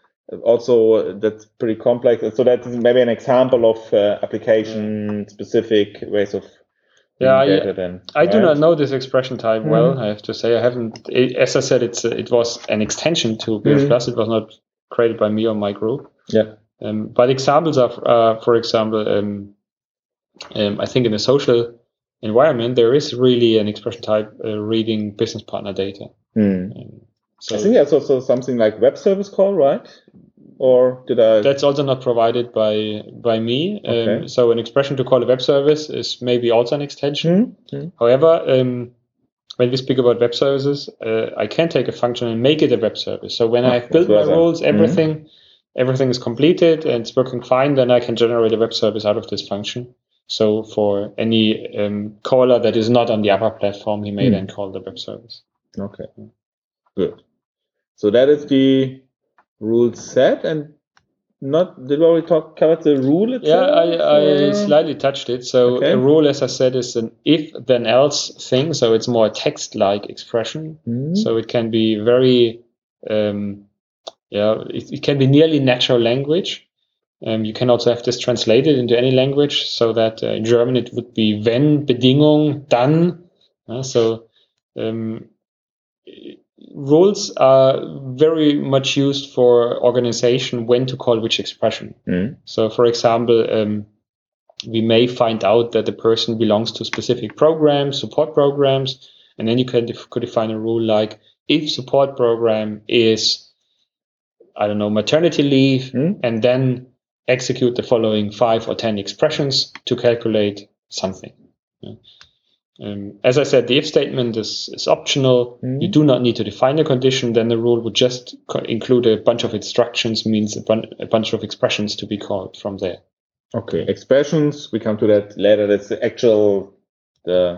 also uh, that's pretty complex. So that is maybe an example of uh, application-specific ways of Yeah, reading I- data. Then I do right? not know this expression type Mhm. well. I have to say I haven't. It, as I said, it's a, it was an extension to BRF Mhm. Plus. It was not created by me or my group. Yeah. Um, but examples of, uh, for example, um, um, I think in a social environment there is really an expression type uh, reading business partner data. Hmm. Um, so I think there's also something like web service call, right? Or did I? that's also not provided by by me. Um, Okay. So an expression to call a web service is maybe also an extension. Hmm? Hmm. However, um, when we speak about web services, uh, I can take a function and make it a web service. So when Ah, I've built my vice versa. rules, everything, everything is completed and it's working fine, then I can generate a web service out of this function. So for any um, caller that is not on the upper platform, he may Hmm. then call the web service. Okay. Good. So that is the rule set, and not did we already talk covered the rule Yeah, itself? I, I or- slightly touched it. So Okay. a rule, as I said, is an if then else thing. So it's more a text-like expression. Hmm. So it can be very, um, yeah, it, it can be nearly natural language. Um, you can also have this translated into any language, so that uh, in German it would be wenn, Bedingung, dann. Uh, so um, rules are very much used for organization when to call which expression. Hmm. So, for example, um, we may find out that the person belongs to specific programs, support programs, and then you can def- could define a rule like if support program is, I don't know, maternity leave, Hmm. and then execute the following five or ten expressions to calculate something. Yeah. Um, as I said, the if statement is, is optional. Mhm. You do not need to define a condition. Then the rule would just co- include a bunch of instructions, means a, bun- a bunch of expressions to be called from there. Okay. Expressions. We come to that later. That's the actual the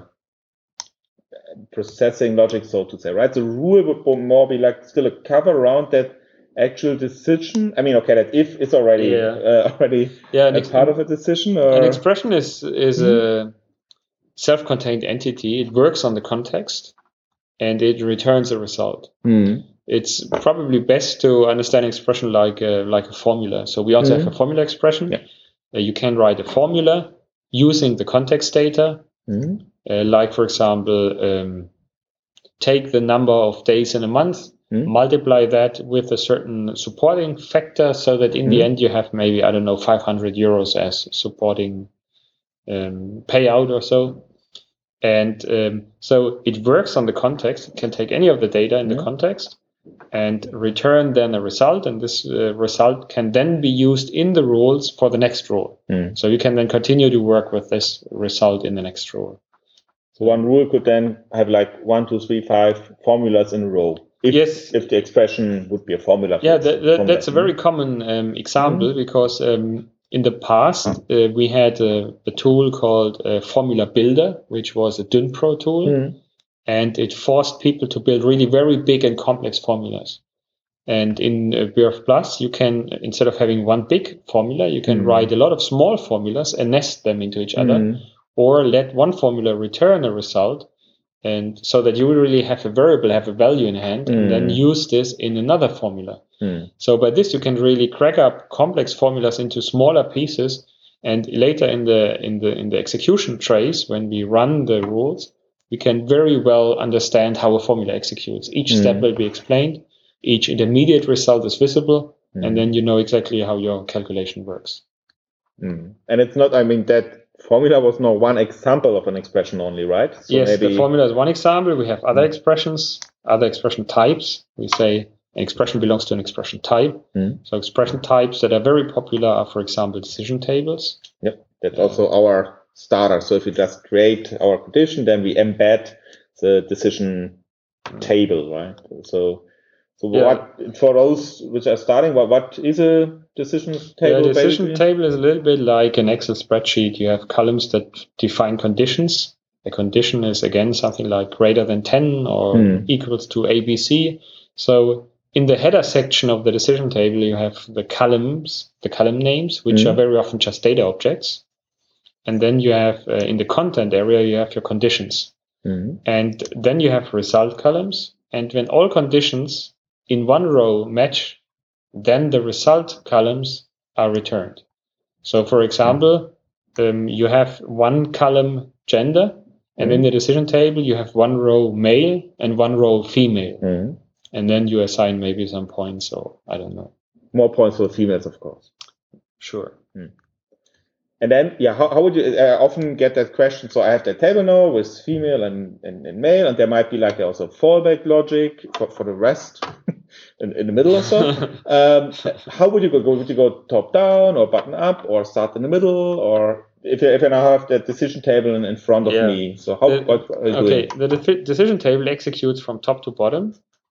processing logic, so to say, right? The rule would more be like still a cover around that actual decision. I mean, okay, that if is already Yeah. uh, already Yeah, an a ex- part of a decision, or An expression is is Mhm. a self-contained entity. It works on the context, and it returns a result. Hmm. It's probably best to understand an expression like a, like a formula. So we also Mhm. have a formula expression. Yeah. Uh, you can write a formula using the context data, Hmm. uh, like for example, um, take the number of days in a month, Hmm. multiply that with a certain supporting factor, so that in the Mhm. end you have maybe, I don't know, five hundred euros as supporting um, payout or so. And um, so it works on the context. It can take any of the data in the Mhm. context and return then a result. And this uh, result can then be used in the rules for the next rule. Hmm. So you can then continue to work with this result in the next rule. So one rule could then have like one, two, three, five formulas in a row if, yes. if the expression would be a formula. Yeah, that, that, that's that. a very common um, example mm-hmm. because um, in the past uh, we had a, a tool called uh, Formula Builder, which was a DynPro tool, mm-hmm. and it forced people to build really very big and complex formulas. And in uh, B R F Plus, you can, instead of having one big formula, you can mm-hmm. write a lot of small formulas and nest them into each other, mm-hmm. or let one formula return a result, and so that you really have a variable, have a value in hand, mm. and then use this in another formula. Mm. So by this, you can really crack up complex formulas into smaller pieces, and later in the in the in the execution trace, when we run the rules, we can very well understand how a formula executes. Each mm. step will be explained, each intermediate result is visible, mm. and then you know exactly how your calculation works. Mm. And it's not, I mean, that formula was not one example of an expression only, right? So yes, maybe... the formula is one example. We have other mm. expressions, other expression types. We say an expression belongs to an expression type. Mm. So expression types that are very popular are, for example, decision tables. Yep, that's uh, also our starter. So if we just create our condition, then we embed the decision mm. table, right? So So yeah. what for those which are starting, what what is a decision table? Yeah, decision basically? table is a little bit like an Excel spreadsheet. You have columns that define conditions. The condition is again something like greater than ten or hmm. equals to A B C. So in the header section of the decision table, you have the columns, the column names, which hmm. are very often just data objects. And then you have uh, in the content area, you have your conditions. Hmm. And then you have result columns. And when all conditions in one row match, then the result columns are returned. So, for example, um, you have one column gender, and mm. in the decision table, you have one row male and one row female. Mm. And then you assign maybe some points, or I don't know. More points for females, of course. Sure. Mm. And then, yeah, how, how would you uh, often get that question? So I have that table now with female and, and, and male, and there might be like also fallback logic for, for the rest in, in the middle or so. um, how would you go? Would you go top down or button up or start in the middle? Or if, if I now have the decision table in, in front of yeah. me, so how the, what are you okay, doing? The de- decision table executes from top to bottom.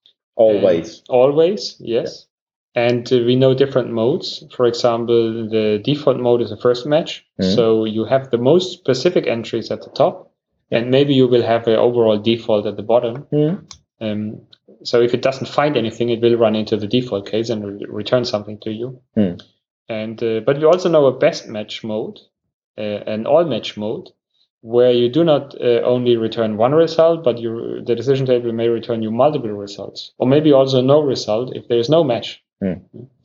Always. Always, yes. Yeah. And uh, we know different modes. For example, the default mode is a first match. Mm. So you have the most specific entries at the top, and maybe you will have an overall default at the bottom. Mm. Um, so if it doesn't find anything, it will run into the default case and re- return something to you. Mm. And uh, but we also know a best match mode, uh, an all match mode, where you do not uh, only return one result, but you, the decision table may return you multiple results, or maybe also no result if there is no match. Mm.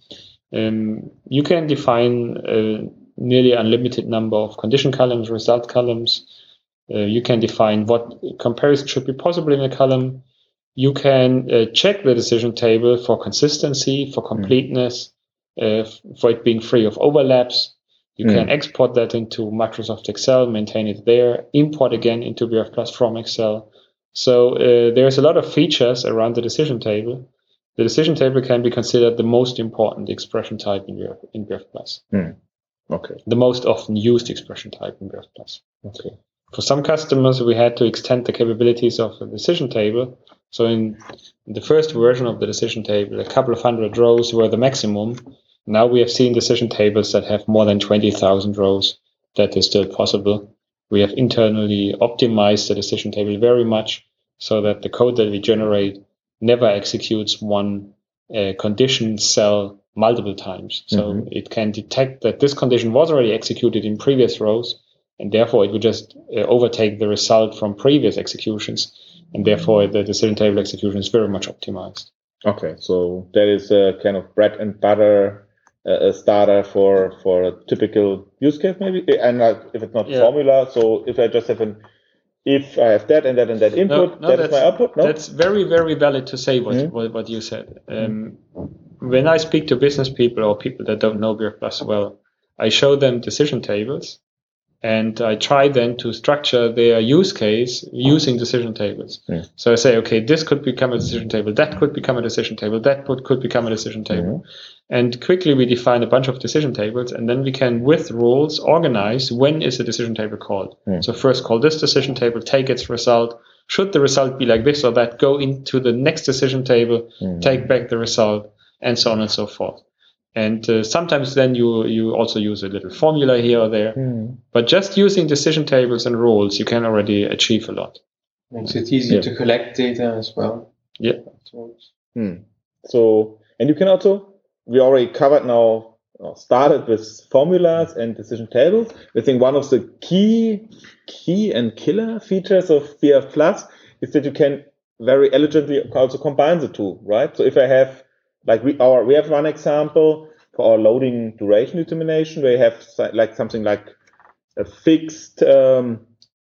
Um, you can define a nearly unlimited number of condition columns, result columns. Uh, you can define what comparison should be possible in a column. You can uh, check the decision table for consistency, for completeness, mm. uh, for it being free of overlaps. You mm. can export that into Microsoft Excel, maintain it there, import again into B R F Plus from Excel. So uh, there's a lot of features around the decision table. The decision table can be considered the most important expression type in B R F, in B R F Plus. Mm. Okay. The most often used expression type in B R F Plus. Okay. For some customers, we had to extend the capabilities of the decision table. So in, in the first version of the decision table, a couple of hundred rows were the maximum. Now we have seen decision tables that have more than twenty thousand rows. That is still possible. We have internally optimized the decision table very much so that the code that we generate never executes one uh, condition cell multiple times. So mm-hmm. it can detect that this condition was already executed in previous rows, and therefore it would just uh, overtake the result from previous executions, and therefore the decision table execution is very much optimized. Okay, so that is a kind of bread and butter uh, a starter for, for a typical use case maybe, and uh, if it's not yeah. formula, so if I just have an If I have that and that and that input, no, no, that is my output? No? That's very, very valid to say what, mm-hmm. what, what you said. Um, when I speak to business people or people that don't know B R F Plus well, I show them decision tables, and I try then to structure their use case using decision tables. Mm. So I say, okay, this could become a decision table, that could become a decision table, that could, could become a decision table. Mm-hmm. And quickly we define a bunch of decision tables, and then we can, with rules, organize when is a decision table called. Mm. So first call this decision table, take its result, should the result be like this or that, go into the next decision table, mm. take back the result, and so on and so forth. And uh, sometimes then you you also use a little formula here or there. Mm. But just using decision tables and rules, you can already achieve a lot. Makes it easier yeah. to collect data as well. Yeah. Hmm. So, and you can also, we already covered now, uh, started with formulas and decision tables. I think one of the key, key and killer features of B R F Plus is that you can very elegantly also combine the two, right? So if I have, like we our we have one example for our loading duration determination, where you have like something like a fixed um,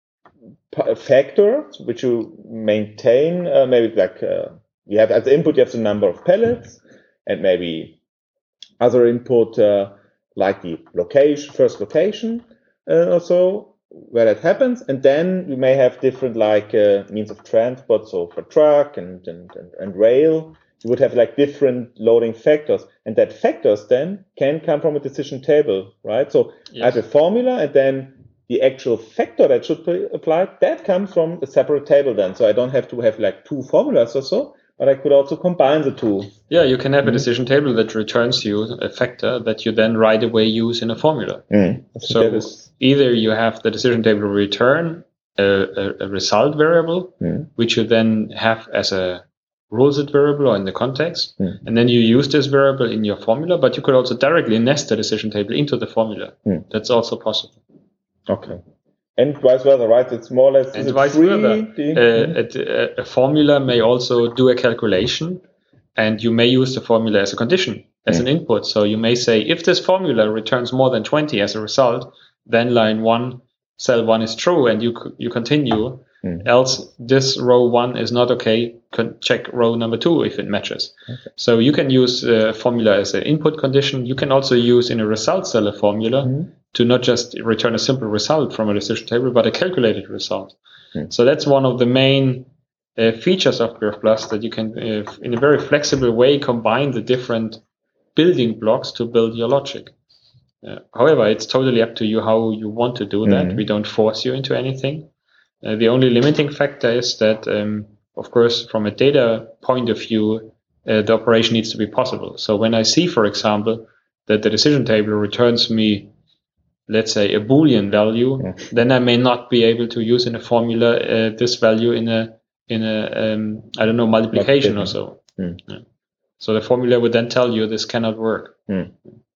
factor which you maintain, uh, maybe like uh, you have as input you have the number of pellets, and maybe other input uh, like the location, first location uh, or so, where that happens, and then you may have different like uh, means of transport. So for truck and, and and and rail, you would have like different loading factors, and that factors then can come from a decision table, right? So yes. I have a formula, and then the actual factor that should be applied, that comes from a separate table then. So I don't have to have like two formulas or so, but I could also combine the two. Yeah, you can have mm-hmm. a decision table that returns you a factor that you then right away use in a formula. Mm. So is... either you have the decision table return a, a, a result variable, mm. which you then have as a rules-it variable or in the context, mm. and then you use this variable in your formula, but you could also directly nest the decision table into the formula. Mm. That's also possible. Okay. And vice versa, right? It's more or less and vice versa. Uh, a, a formula may also do a calculation, and you may use the formula as a condition, as mm. an input. So you may say, if this formula returns more than twenty as a result, then line one, cell one is true, and you you continue. Mm. Else, this row one is not okay. Con- check row number two if it matches. Okay. So you can use a formula as an input condition. You can also use in a result cell a formula mm. to not just return a simple result from a decision table, but a calculated result. Mm. So that's one of the main uh, features of B R F Plus, that you can, uh, in a very flexible way, combine the different building blocks to build your logic. Uh, however, it's totally up to you how you want to do that. Mm. We don't force you into anything. Uh, the only limiting factor is that, um, of course, from a data point of view, uh, the operation needs to be possible. So when I see, for example, that the decision table returns me, let's say, a Boolean value, yeah. then I may not be able to use in a formula uh, this value in a in a um, I don't know multiplication or so. Mm. Yeah. So the formula would then tell you this cannot work. Mm.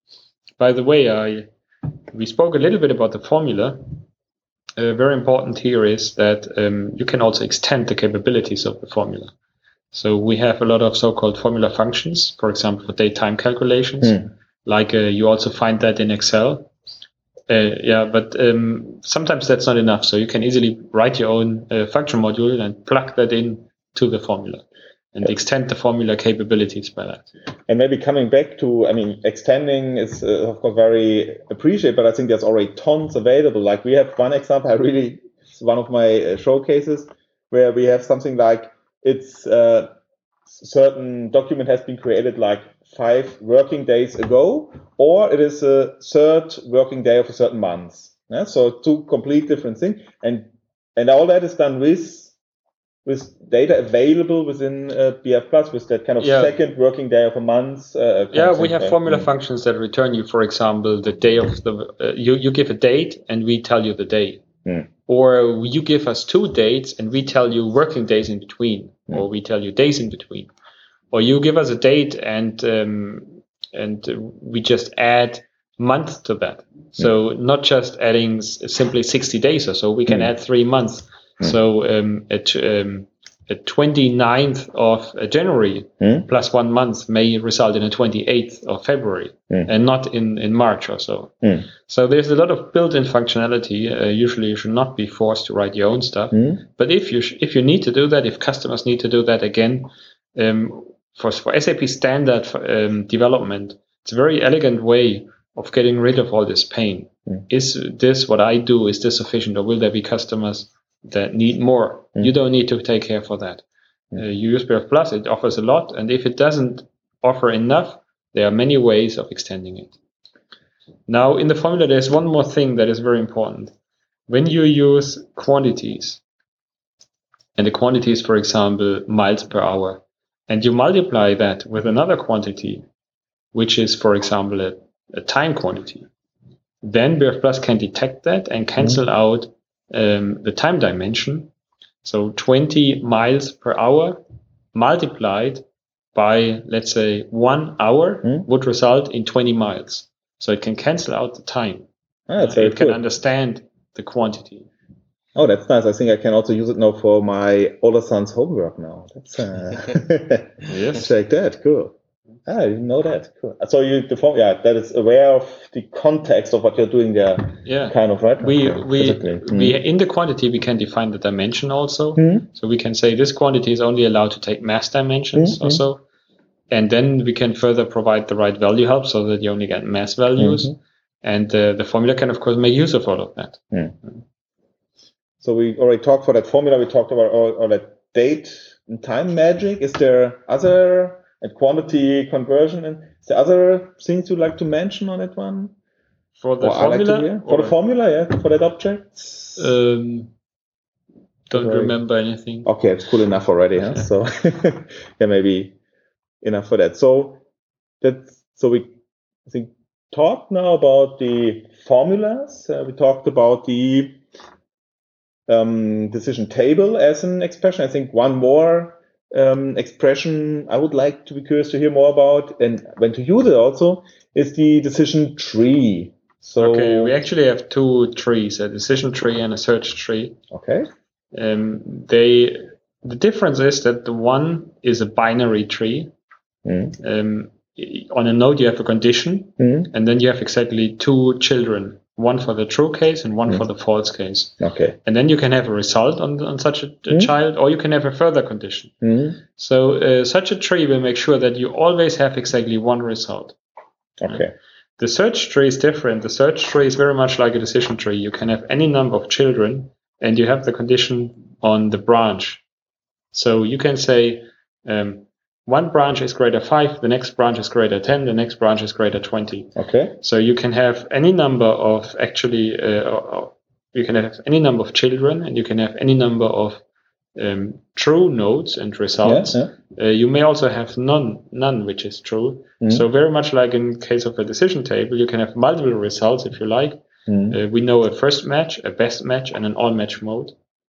By the way, I we spoke a little bit about the formula. Uh, very important here is that um, you can also extend the capabilities of the formula. So we have a lot of so-called formula functions, for example, for date-time calculations. Mm. Like uh, you also find that in Excel. Uh, yeah, but um, sometimes that's not enough. So you can easily write your own uh, function module and plug that in to the formula and extend the formula capabilities by that. And maybe coming back to, I mean, extending is uh, of course very appreciated, but I think there's already tons available. Like we have one example, I really, it's one of my uh, showcases where we have something like it's uh, certain document has been created like five working days ago, or it is a third working day of a certain month. Yeah? So two complete different things. And, and all that is done with with data available within uh, B R F Plus, with that kind of yeah. second working day of a month. Uh, yeah, we have formula mm. functions that return you, for example, the day of the, uh, you, you give a date and we tell you the day. Mm. Or you give us two dates and we tell you working days in between, mm. or we tell you days in between. Or you give us a date and um, and we just add month to that. So mm. not just adding simply sixty days or so, we can mm. add three months. Mm. So um, at, um, at twenty-ninth of January mm. plus one month may result in a twenty-eighth of February mm. and not in, in March or so. Mm. So there's a lot of built-in functionality. Uh, usually you should not be forced to write your own stuff. Mm. But if you sh- if you need to do that, if customers need to do that again, um, for, for S A P standard um, development, it's a very elegant way of getting rid of all this pain. Mm. Is this what I do? Is this sufficient, or will there be customers that need more? Mm. You don't need to take care for that. Mm. Uh, you use B R F Plus, it offers a lot, and if it doesn't offer enough, there are many ways of extending it. Now, in the formula, there's one more thing that is very important. When you use quantities, and the quantity is, for example, miles per hour, and you multiply that with another quantity, which is, for example, a, a time quantity, then B R F Plus can detect that and cancel mm-hmm. out um, the time dimension. So twenty miles per hour multiplied by, let's say, one hour mm-hmm. would result in twenty miles. So it can cancel out the time. Ah, that's uh, very it can cool. understand the quantity. Oh, that's nice. I think I can also use it now for my older son's homework now. That's uh, yes. Like that. Cool. Ah, I didn't know that. Cool. So you, the form, yeah, that is aware of the context of what you're doing there. Yeah. Kind of, right? We okay. we mm. we in the quantity we can define the dimension also. Mm. So we can say this quantity is only allowed to take mass dimensions mm-hmm. also, and then we can further provide the right value help so that you only get mass values. Mm-hmm. And uh, the formula can, of course, make use of all of that. Mm. So we already talked for that formula. We talked about all, all that date and time magic. Is there other and quantity conversion? And is there other things you'd like to mention on that one? For the or formula? Like for the formula, yeah, for that object? Um, don't very, remember anything. Okay, it's cool enough already. Huh? So yeah, maybe enough for that. So that's so we I think talked now about the formulas. Uh, we talked about the um, decision table as an expression. I think one more um, expression I would like to be curious to hear more about and when to use it also is the decision tree. So okay, we actually have two trees, a decision tree and a search tree. Okay. Um, they the difference is that the one is a binary tree. Mm. Um, on a node you have a condition, mm. and then you have exactly two children, one for the true case and one mm. for the false case. Okay. And then you can have a result on, on such a, a mm. child, or you can have a further condition. Mm. So uh, such a tree will make sure that you always have exactly one result. Okay. Uh, the search tree is different. The search tree is very much like a decision tree. You can have any number of children, and you have the condition on the branch. So you can say, um, one branch is greater five, the next branch is greater ten, the next branch is greater twenty. Okay. So you can have any number of actually, uh, you can have any number of children, and you can have any number of um, true nodes and results. Yeah, yeah. Uh, you may also have none, none which is true. Mm. So very much like in case of a decision table, you can have multiple results if you like. Mm. Uh, we know a first match, a best match, and an all match mode.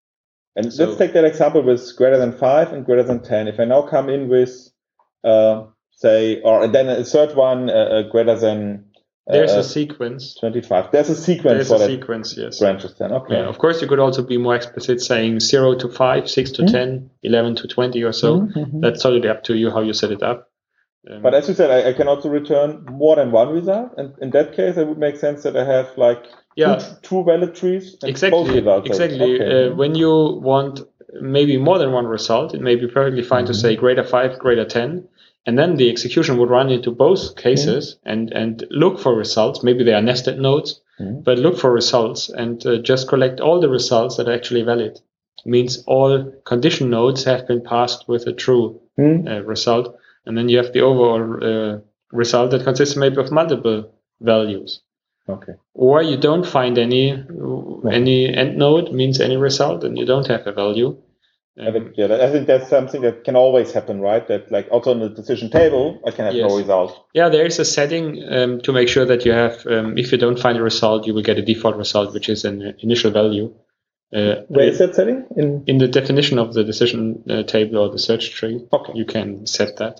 And So, let's take that example with greater than five and greater than ten. If I now come in with, uh, say, or and then a third one, uh, uh, greater than uh, there's a sequence. twenty-five. There's a sequence There's for a that sequence, yes. branches then. Okay. Yeah, of course, you could also be more explicit, saying zero to five, six to mm-hmm. ten, eleven to twenty or so. Mm-hmm. That's totally up to you how you set it up. Um, but as you said, I, I can also return more than one result. And in that case, it would make sense that I have like yeah. two, two valid trees and exactly, both results. Exactly. Okay. Uh, when you want maybe more than one result, it may be perfectly fine mm-hmm. to say greater five, greater ten. And then the execution would run into both cases mm-hmm. and, and look for results. Maybe they are nested nodes, mm-hmm. but look for results and uh, just collect all the results that are actually valid. It means all condition nodes have been passed with a true mm-hmm. uh, result. And then you have the overall uh, result that consists maybe of multiple values. Okay. Or you don't find any okay. any end node means any result, and you don't have a value. Um, I think, yeah, I think that's something that can always happen, right? That like also on the decision table, I can have yes. no result. Yeah, there is a setting um, to make sure that you have, um, if you don't find a result, you will get a default result, which is an initial value. Uh, Where is that setting? In in the definition of the decision uh, table or the search tree, okay. you can set that.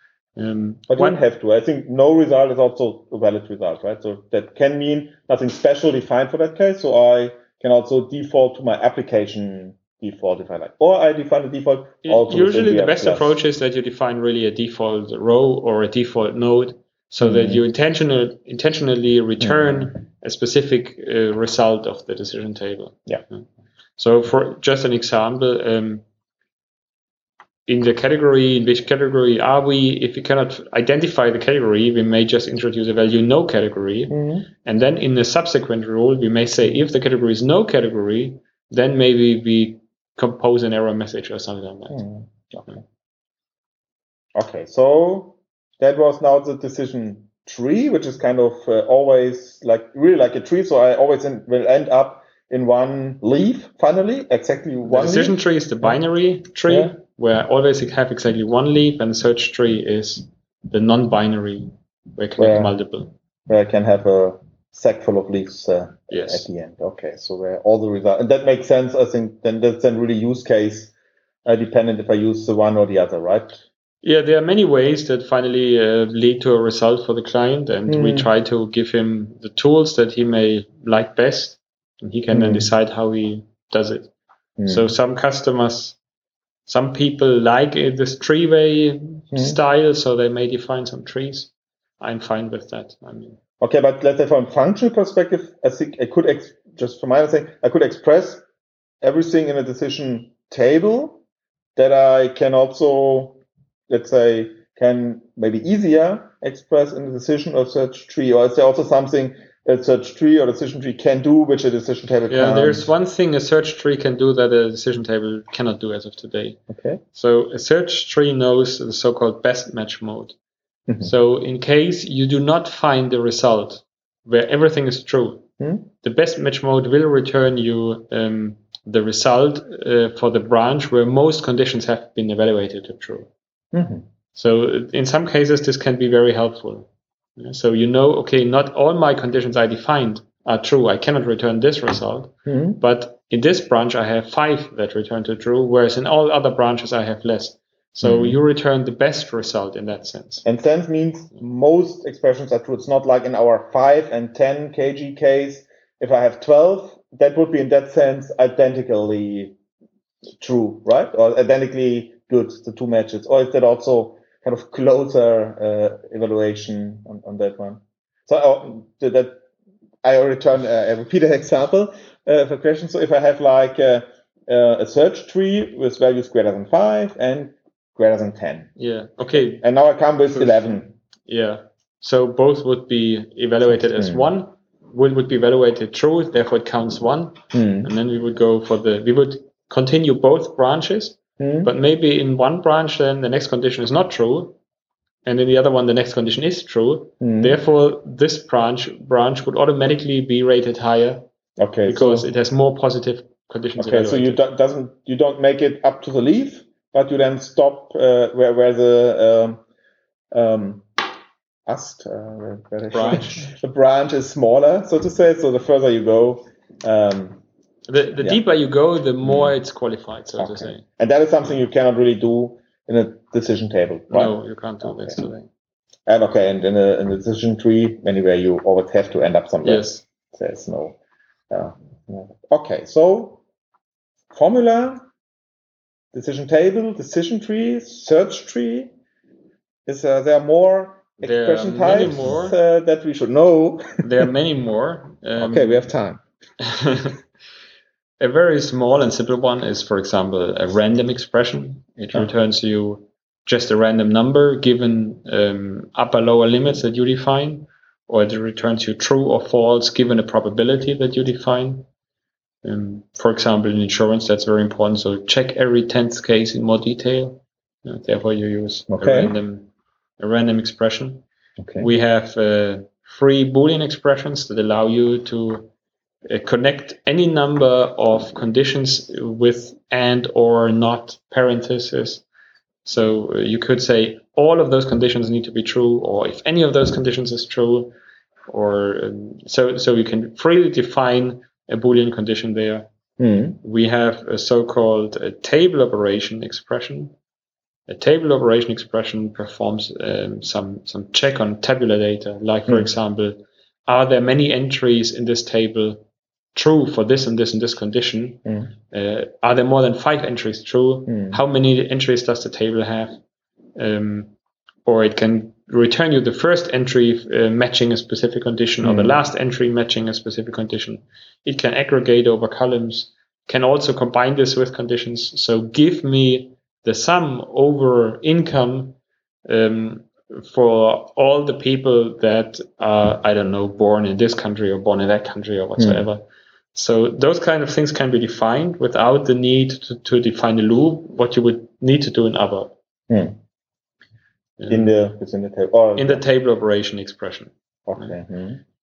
Um, but you don't have to. I think no result is also a valid result, right? So that can mean nothing special defined for that case. So I can also default to my application default if I like. Or I define the default. Also usually the best plus. approach is that you define really a default row or a default node so mm-hmm. that you intentional, intentionally return mm-hmm. a specific uh, result of the decision table. Yeah. So for just an example, um, in the category, in which category are we? If we cannot identify the category, we may just introduce a value no category. Mm-hmm. And then in the subsequent rule, we may say if the category is no category, then maybe we compose an error message or something like that. Mm-hmm. Okay. Okay, so that was now the decision tree, which is kind of uh, always like really like a tree. So I always in, will end up in one leaf, finally, exactly one The decision leaf? tree is the binary tree, Yeah. where I always have exactly one leaf, and the search tree is the non-binary, where you can Where- have multiple. Where I can have a sack full of leaves uh, Yes. at the end. Okay, so where all the results, and that makes sense. I think then that's then really use case uh, dependent if I use the one or the other, right? Yeah, there are many ways that finally uh, lead to a result for the client, and we Mm. try to give him the tools that he may like best, and he can then Mm. decide how he does it. Mm. So some customers, some people like it, this tree-way Mm. style, so they may define some trees. I'm fine with that. I mean, Okay, but let's say from a functional perspective, I think I could, ex- just from my understanding, I could express everything in a decision table that I can also, let's say, can maybe easier express in the decision or search tree, or is there also something that search tree or decision tree can do, which a decision table yeah, can't? there's one thing a search tree can do that a decision table cannot do as of today. Okay. So a search tree knows the so-called best match mode. Mhm. So in case you do not find the result where everything is true, Hmm? the best match mode will return you um, the result uh, for the branch where most conditions have been evaluated to true. Mhm. So in some cases, this can be very helpful. Yeah, so you know, okay, not all my conditions I defined are true. I cannot return this result. Mhm. But in this branch, I have five that return to true, whereas in all other branches, I have less. So Mhm. you return the best result in that sense. And sense means most expressions are true. It's not like in our five and ten kg case. If I have twelve, that would be in that sense identically true, right? Or identically good, the two matches. Or is that also kind of closer uh, evaluation on, on that one? So uh, that I return uh, a repeated example uh, of a question. So if I have like uh, uh, a search tree with values greater than five and greater than ten. Yeah. Okay. And now I come with eleven. Yeah. So both would be evaluated as Hmm. one. One would be evaluated true, therefore it counts one. Hmm. And then we would go for the, we would continue both branches, Hmm. but maybe in one branch, then the next condition is not true. And in the other one, the next condition is true. Hmm. Therefore, this branch branch would automatically be rated higher Okay. because so, it has more positive conditions okay. So you evaluated. do, doesn't you don't make it up to the leaf, but you then stop uh, where where the um, um, ast uh, where, where the Branch. the branch is smaller, so to say. So the further you go, um, The, the Yeah. deeper you go, the more Mm. it's qualified, so to okay. say. And that is something you cannot really do in a decision table, right? No, you can't do this Okay. today. And okay, and in a, in a decision tree, anyway, you always have to end up somewhere. Yes. There's no. Uh, no. Okay, so formula, decision table, decision tree, search tree. Is uh, there are more There are expression many types more. uh, that we should know? There are many more. Um, Okay, we have time. A very small and simple one is, for example, a random expression. It Ah. returns you just a random number given um, upper lower limits that you define, or it returns you true or false given a probability that you define. Um, for example, in insurance, that's very important. So check every tenth case in more detail. Uh, therefore, you use Okay. a random a random expression. Okay. We have uh, three Boolean expressions that allow you to uh, connect any number of conditions with and or not parentheses. So uh, you could say all of those conditions need to be true, or if any of those conditions is true, or um, so so you can freely define a Boolean condition there. Hmm. We have a so-called a table operation expression. A table operation expression performs um, some some check on tabular data. Like, for Hmm. example, are there many entries in this table true for this and this and this condition? Hmm. Uh, are there more than five entries true? Hmm. How many entries does the table have? Um, or it can return you the first entry uh, matching a specific condition or the Hmm. last entry matching a specific condition. It can aggregate over columns, can also combine this with conditions. So give me the sum over income um, for all the people that are, I don't know, born in this country or born in that country or whatsoever. So those kind of things can be defined without the need to, to define a loop, what you would need to do in other. Hmm. Um, In the within the table. Or, in the table operation expression. Okay. Hmm.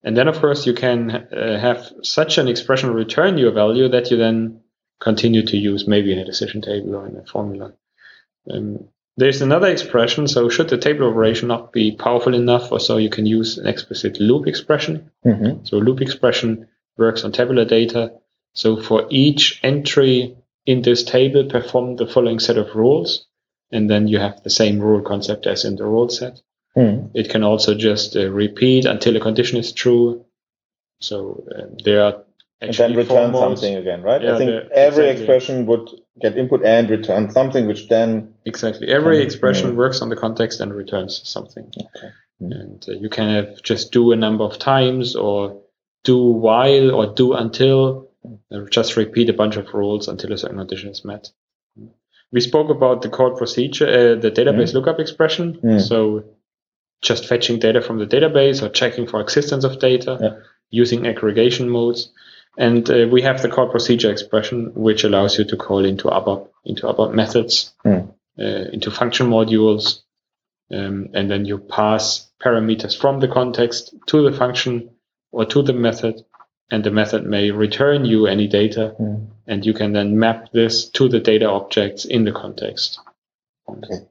And then, of course, you can uh, have such an expression return your value that you then continue to use maybe in a decision table or in a formula. Um, there's another expression. So should the table operation not be powerful enough, or so, you can use an explicit loop expression. Mm-hmm. So a loop expression works on tabular data. So for each entry in this table, perform the following set of rules. And then you have the same rule concept as in the rule set. Mm. It can also just uh, repeat until a condition is true. So uh, there are actually and then return four modes. something again, right? Yeah, I think the- every exactly. expression would get input and return something, which then Exactly. Every Mm. expression Mm. works on the context and returns something. Okay. Mm. And uh, you can have just do a number of times, or do while, or do until, and just repeat a bunch of rules until a certain condition is met. We spoke about the call procedure, uh, the database Mm. lookup expression. Mm. So just fetching data from the database or checking for existence of data, Yeah. using aggregation modes. And uh, we have the call procedure expression, which allows you to call into ABAP, into ABAP methods, Mm. uh, into function modules. Um, and then you pass parameters from the context to the function or to the method. And the method may return you any data. Mm. And you can then map this to the data objects in the context. Okay.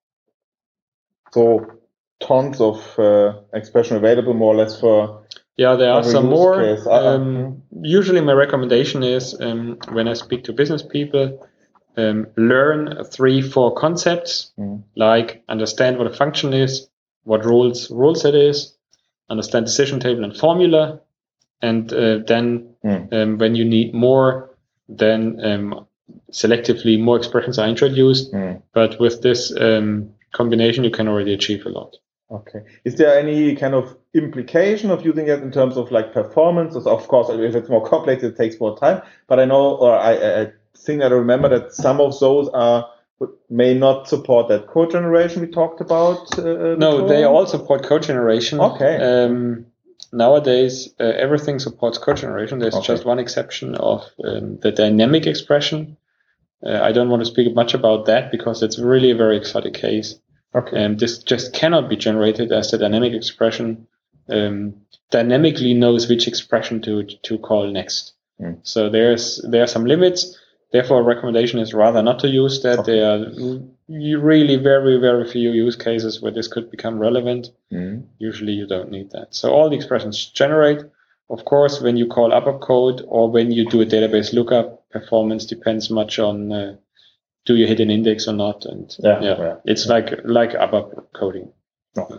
So tons of uh, expression available, more or less, for Yeah, there are every some use more. case. Uh, Um, usually my recommendation is, um, when I speak to business people, um, learn three, four concepts, Mm. like understand what a function is, what rules rule set is, understand decision table and formula, and uh, then Mm. um, when you need more, then um, selectively more expressions are introduced. Mm. But with this um, combination, you can already achieve a lot. Okay. Is there any kind of implication of using it in terms of like performance? Of course, if it's more complex, it takes more time. But I know, or I, I think that I remember that some of those are may not support that code generation we talked about. Uh, No, before. they all support code generation. Okay. Um, nowadays, uh, everything supports code generation. There's Okay. just one exception of um, the dynamic expression. Uh, I don't want to speak much about that because it's really a very exotic case. Okay. And this just cannot be generated, as the dynamic expression um, dynamically knows which expression to to call next. Mm. So there's there are some limits. Therefore, a recommendation is rather not to use that. Okay. There are really very, very few use cases where this could become relevant. Mm. Usually you don't need that. So all the expressions generate. Of course, when you call ABAP code or when you do a database lookup, performance depends much on uh, do you hit an index or not. And Yeah, yeah, yeah. it's like like ABAP coding. Okay.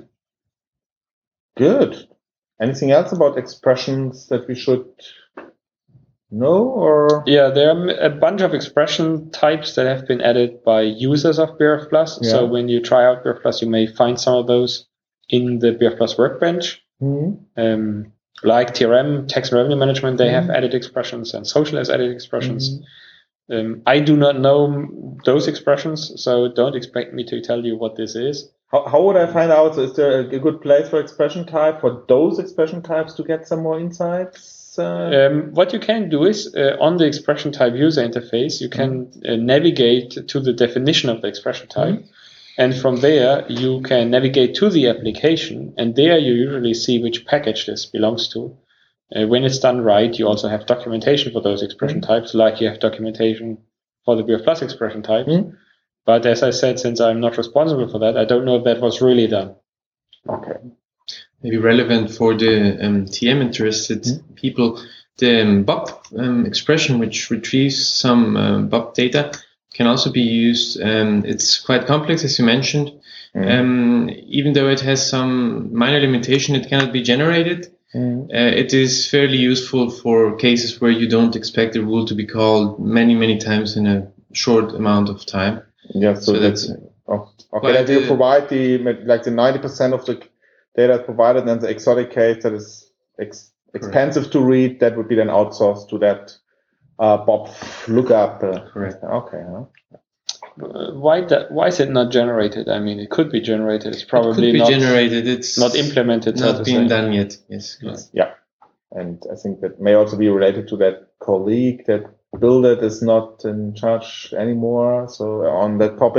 Good. Anything else about expressions that we should know, or? Yeah, there are a bunch of expression types that have been added by users of B R F Plus. Yeah. So when you try out B R F Plus, you may find some of those in the B R F Plus workbench. Mm. Um, like T R M, tax and revenue management, they Mm. have added expressions, and social has added expressions. Mm. Um, I do not know those expressions, so don't expect me to tell you what this is. How, how would I find out? So is there a good place for expression type, for those expression types, to get some more insights? Uh, Um, what you can do is, uh, on the expression type user interface, you can uh, navigate to the definition of the expression type. And from there, you can navigate to the application, and there you usually see which package this belongs to. Uh, when it's done right, you also have documentation for those expression Mm. types, like you have documentation for the B R F Plus expression types. Mm. But as I said, since I'm not responsible for that, I don't know if that was really done. Okay. Maybe relevant for the um, T M interested Mm. people, the um, B O P um, expression, which retrieves some um, B O P data, can also be used. Um, it's quite complex, as you mentioned. Mm. Um, even though it has some minor limitation, it cannot be generated. Mm. Uh, it is fairly useful for cases where you don't expect a rule to be called many, many times in a short amount of time. Yeah, so, So that's, that's- oh, okay. But Then you the- provide the like the ninety percent of the data provided, and the exotic case that is ex- expensive to read, that would be then outsourced to that uh, B O P lookup. Uh, Correct. Okay. Huh? Uh, why that? Why is it not generated? I mean, it could be generated. It's It probably could be not generated. It's not implemented. so not to being say. done yet. Yes. yes. Yeah. And I think that may also be related to that colleague that built it is not in charge anymore. So on that topic,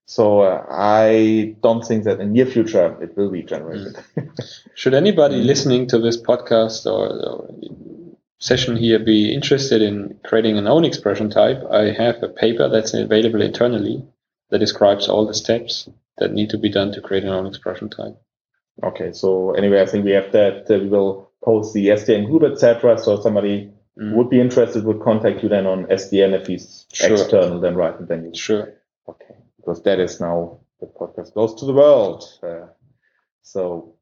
So uh, I don't think that in near future it will be generated. Should anybody listening to this podcast or, or session here be interested in creating an own expression type, I have a paper that's available internally that describes all the steps that need to be done to create an own expression type. Okay, so anyway, I think we have that. Uh, we will post the S D N group, et cetera. So somebody mm. would be interested would contact you then on S D N if he's sure. external, then right, and then you sure. Okay, because that is now the podcast goes to the world. Uh, so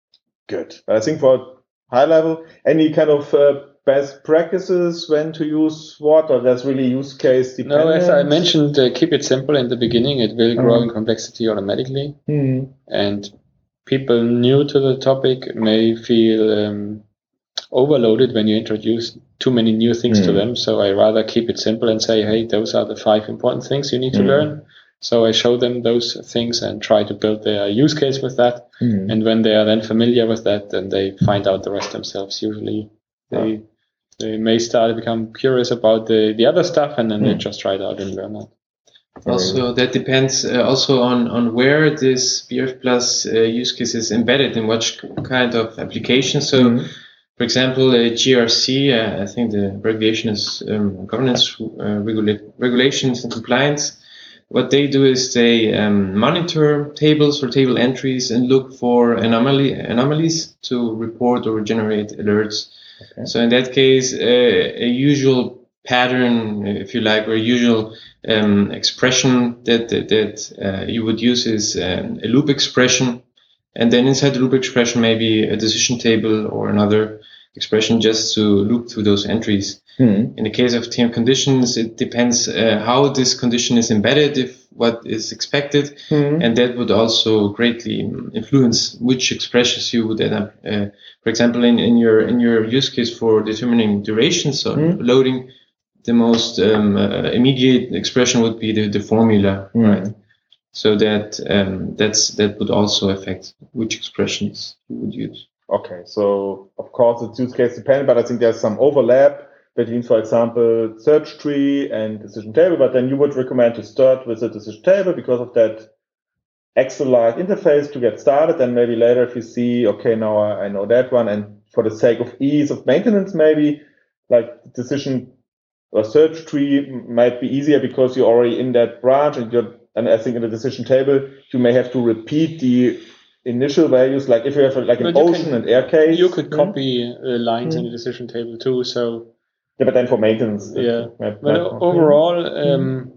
good. But I think for high level, any kind of uh, best practices when to use what, or there's really use case dependent? No, as I mentioned, uh, keep it simple in the beginning. It will grow uh-huh. in complexity automatically. Mm-hmm. And people new to the topic may feel um, overloaded when you introduce too many new things mm-hmm. to them. So I rather keep it simple and say, hey, those are the five important things you need to mm-hmm. learn. So I show them those things and try to build their use case with that. Mm-hmm. And when they are then familiar with that, then they find out the rest themselves. Usually they... Yeah. They may start to become curious about the, the other stuff, and then mm. they just try it out and learn that. Also, that depends uh, also on, on where this B R F Plus uh, use case is embedded in what kind of application. So, mm. for example, a G R C, uh, I think the abbreviation is um, governance, uh, regula- regulations and compliance. What they do is they um, monitor tables or table entries and look for anomaly anomalies to report or generate alerts. Okay. So in that case, uh, a usual pattern, if you like, or a usual um, expression that that, that uh, you would use is um, a loop expression, and then inside the loop expression maybe a decision table or another expression just to loop through those entries. Hmm. In the case of T M conditions, it depends uh, how this condition is embedded, if what is expected, hmm. and that would also greatly influence which expressions you would end up. Uh, for example, in, in your in your use case for determining durations or hmm. loading, the most um, uh, immediate expression would be the, the formula, hmm. right? So that um, that's that would also affect which expressions you would use. Okay, so of course it's use case dependent, but I think there's some overlap between, for example, search tree and decision table, but then you would recommend to start with a decision table because of that Excel-like interface to get started. And maybe later if you see, okay, now I, I know that one, and for the sake of ease of maintenance, maybe like decision or search tree might be easier because you're already in that branch, and you're, and I think in the decision table, you may have to repeat the initial values, like if you have like an ocean can, and air case. You could copy uh, lines mm. in the decision table too, so... Yeah, but then for maintenance. Yeah, might, but might overall, um,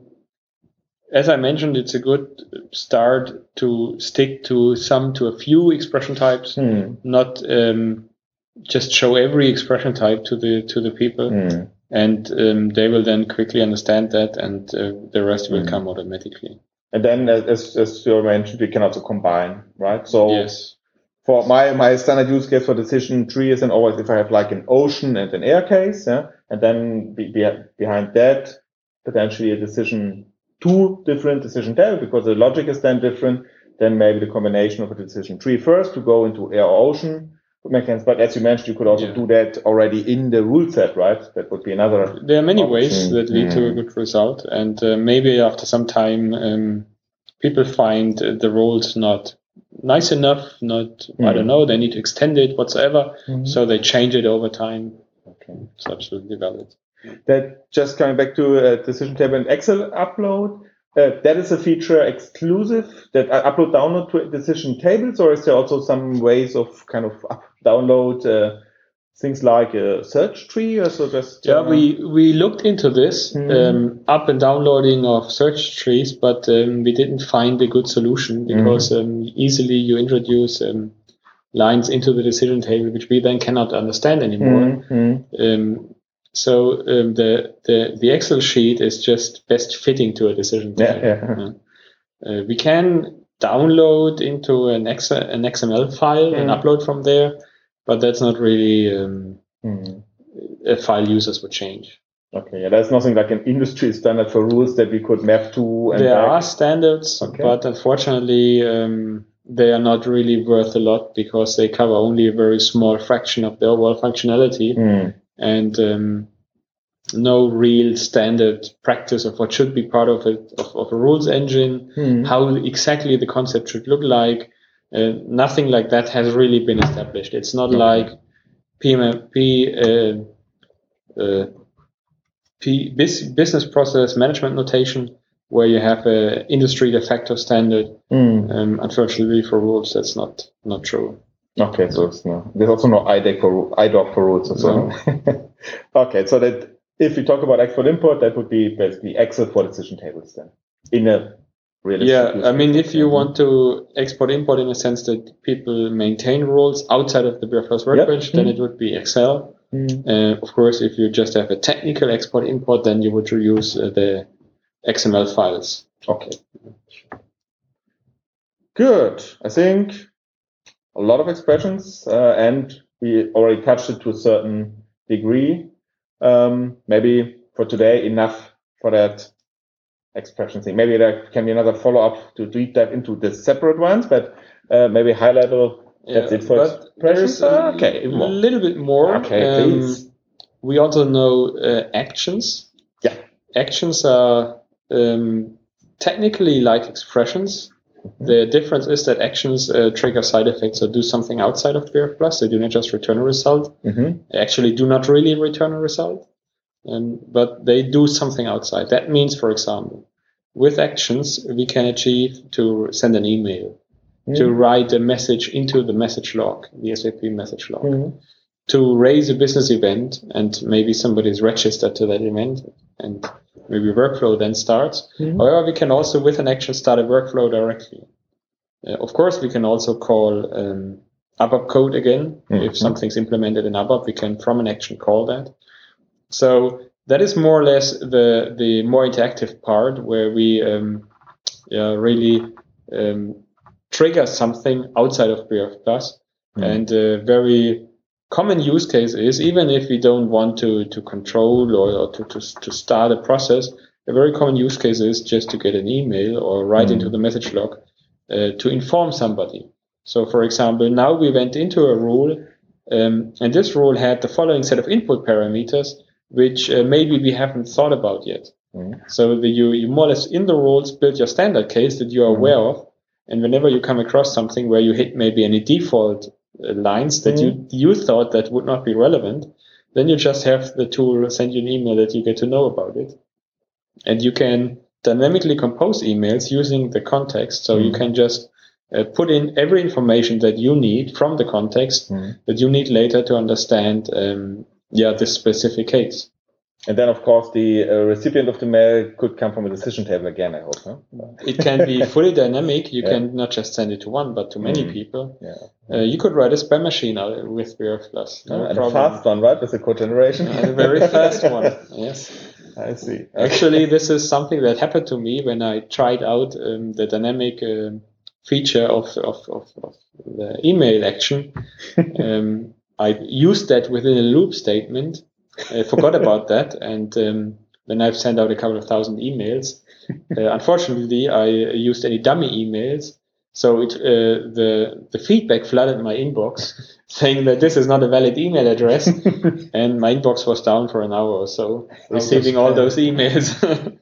as I mentioned, it's a good start to stick to some, to a few expression types, mm. not um, just show every expression type to the to the people, mm. and um, they will then quickly understand that, and uh, the rest will mm. come automatically. And then, as as you mentioned, we can also combine, right? So yes. For my, my standard use case for decision tree is then always if I have like an ocean and an air case, yeah, and then be, be, behind that, potentially a decision, two different decision table because the logic is then different, then maybe the combination of a decision tree first to go into air or ocean would make sense. But as you mentioned, you could also yeah. do that already in the rule set, right? That would be another. There are many option. ways that lead mm. to a good result. And uh, maybe after some time, um, people find uh, the rules not nice enough, not, mm. I don't know, they need to extend it whatsoever. Mm. So they change it over time. Okay. It's absolutely valid. That just coming back to uh, decision table and Excel upload, uh, that is a feature exclusive that I upload download to decision tables, or is there also some ways of kind of up, download uh, things like a search tree, or so just? Uh, yeah, we, we looked into this mm. um, up and downloading of search trees, but um, we didn't find a good solution because mm. um, easily you introduce um, lines into the decision table, which we then cannot understand anymore. Mm. Um, so um, the, the the Excel sheet is just best fitting to a decision table. Yeah, yeah. Uh, we can download into an X an X M L file mm. and upload from there, but that's not really um, mm. a file users would change. Okay, yeah, there's nothing like an industry standard for rules that we could map to. And there back. are standards, okay. but unfortunately, um, they are not really worth a lot because they cover only a very small fraction of the overall functionality. Mm. And um, no real standard practice of what should be part of it, of, of a rules engine, Hmm. how exactly the concept should look like. Uh, nothing like that has really been established. It's not Okay. like P M M P, uh, uh, P, business process management notation, where you have a industry de facto standard. Hmm. Um, unfortunately, for rules, that's not not true. Okay, so it's no, there's also no I D O C for I D O C for rules or so. No. Okay, so that if we talk about export import, that would be basically Excel for decision tables then in a realistic. Yeah, use I mean, case. if you want to export import in a sense that people maintain rules outside of the B R Plus workbench, Yep. then Mm. it would be Excel. Mm. Uh, of course, if you just have a technical export import, then you would use uh, the X M L files. Okay. Good. I think a lot of expressions, uh, and we already touched it to a certain degree. Um, maybe for today, enough for that expression thing. Maybe there can be another follow-up to deep dive into the separate ones, but uh, maybe high level. That's Yeah, it for but there's expressions. a Okay, more. little bit more. Okay, Um, please. We also know uh, actions. Yeah. Actions are um, technically like expressions. Mm-hmm. The difference is that actions uh, trigger side effects or do something outside of B R F Plus. They do not just return a result. Mm-hmm. They actually do not really return a result, um, but they do something outside. That means, for example, with actions, we can achieve to send an email, mm-hmm. to write a message into the message log, the S A P message log, mm-hmm. to raise a business event, and maybe somebody is registered to that event, and maybe workflow then starts. Mm-hmm. However, we can also, with an action, start a workflow directly. Uh, of course, we can also call um, A B A P code again. Mm-hmm. If something's implemented in A B A P, we can, from an action, call that. So that is more or less the, the more interactive part, where we um, yeah, really um, trigger something outside of B R F Plus. Mm-hmm. And a very common use case is, even if we don't want to, to control or, or to, to, to start a process, a very common use case is just to get an email or write mm. into the message log uh, to inform somebody. So, for example, now we went into a rule, um, and this rule had the following set of input parameters, which uh, maybe we haven't thought about yet. Mm. So the, you, you more or less in the rules build your standard case that you are mm. aware of, and whenever you come across something where you hit maybe any default lines that mm-hmm. you you thought that would not be relevant, then you just have the tool send you an email that you get to know about it. And you can dynamically compose emails using the context. So mm-hmm. you can just uh, put in every information that you need from the context mm-hmm. that you need later to understand um, yeah, this specific case. And then, of course, the uh, recipient of the mail could come from a decision table again, I hope. Huh? It can be fully dynamic. You yeah. can not just send it to one, but to many mm. people. Yeah. Uh, you could write a spam machine out with B R F Plus. No oh, and problem. a fast one, right? With the code generation. And a very fast one, yes. I see. Actually, this is something that happened to me when I tried out um, the dynamic uh, feature of, of, of, of the email action. um, I used that within a loop statement. I forgot about that, and um, then I've sent out a couple of thousand emails. Uh, unfortunately, I used any dummy emails, so it, uh, the the feedback flooded my inbox, saying that this is not a valid email address, and my inbox was down for an hour or so, receiving all those emails.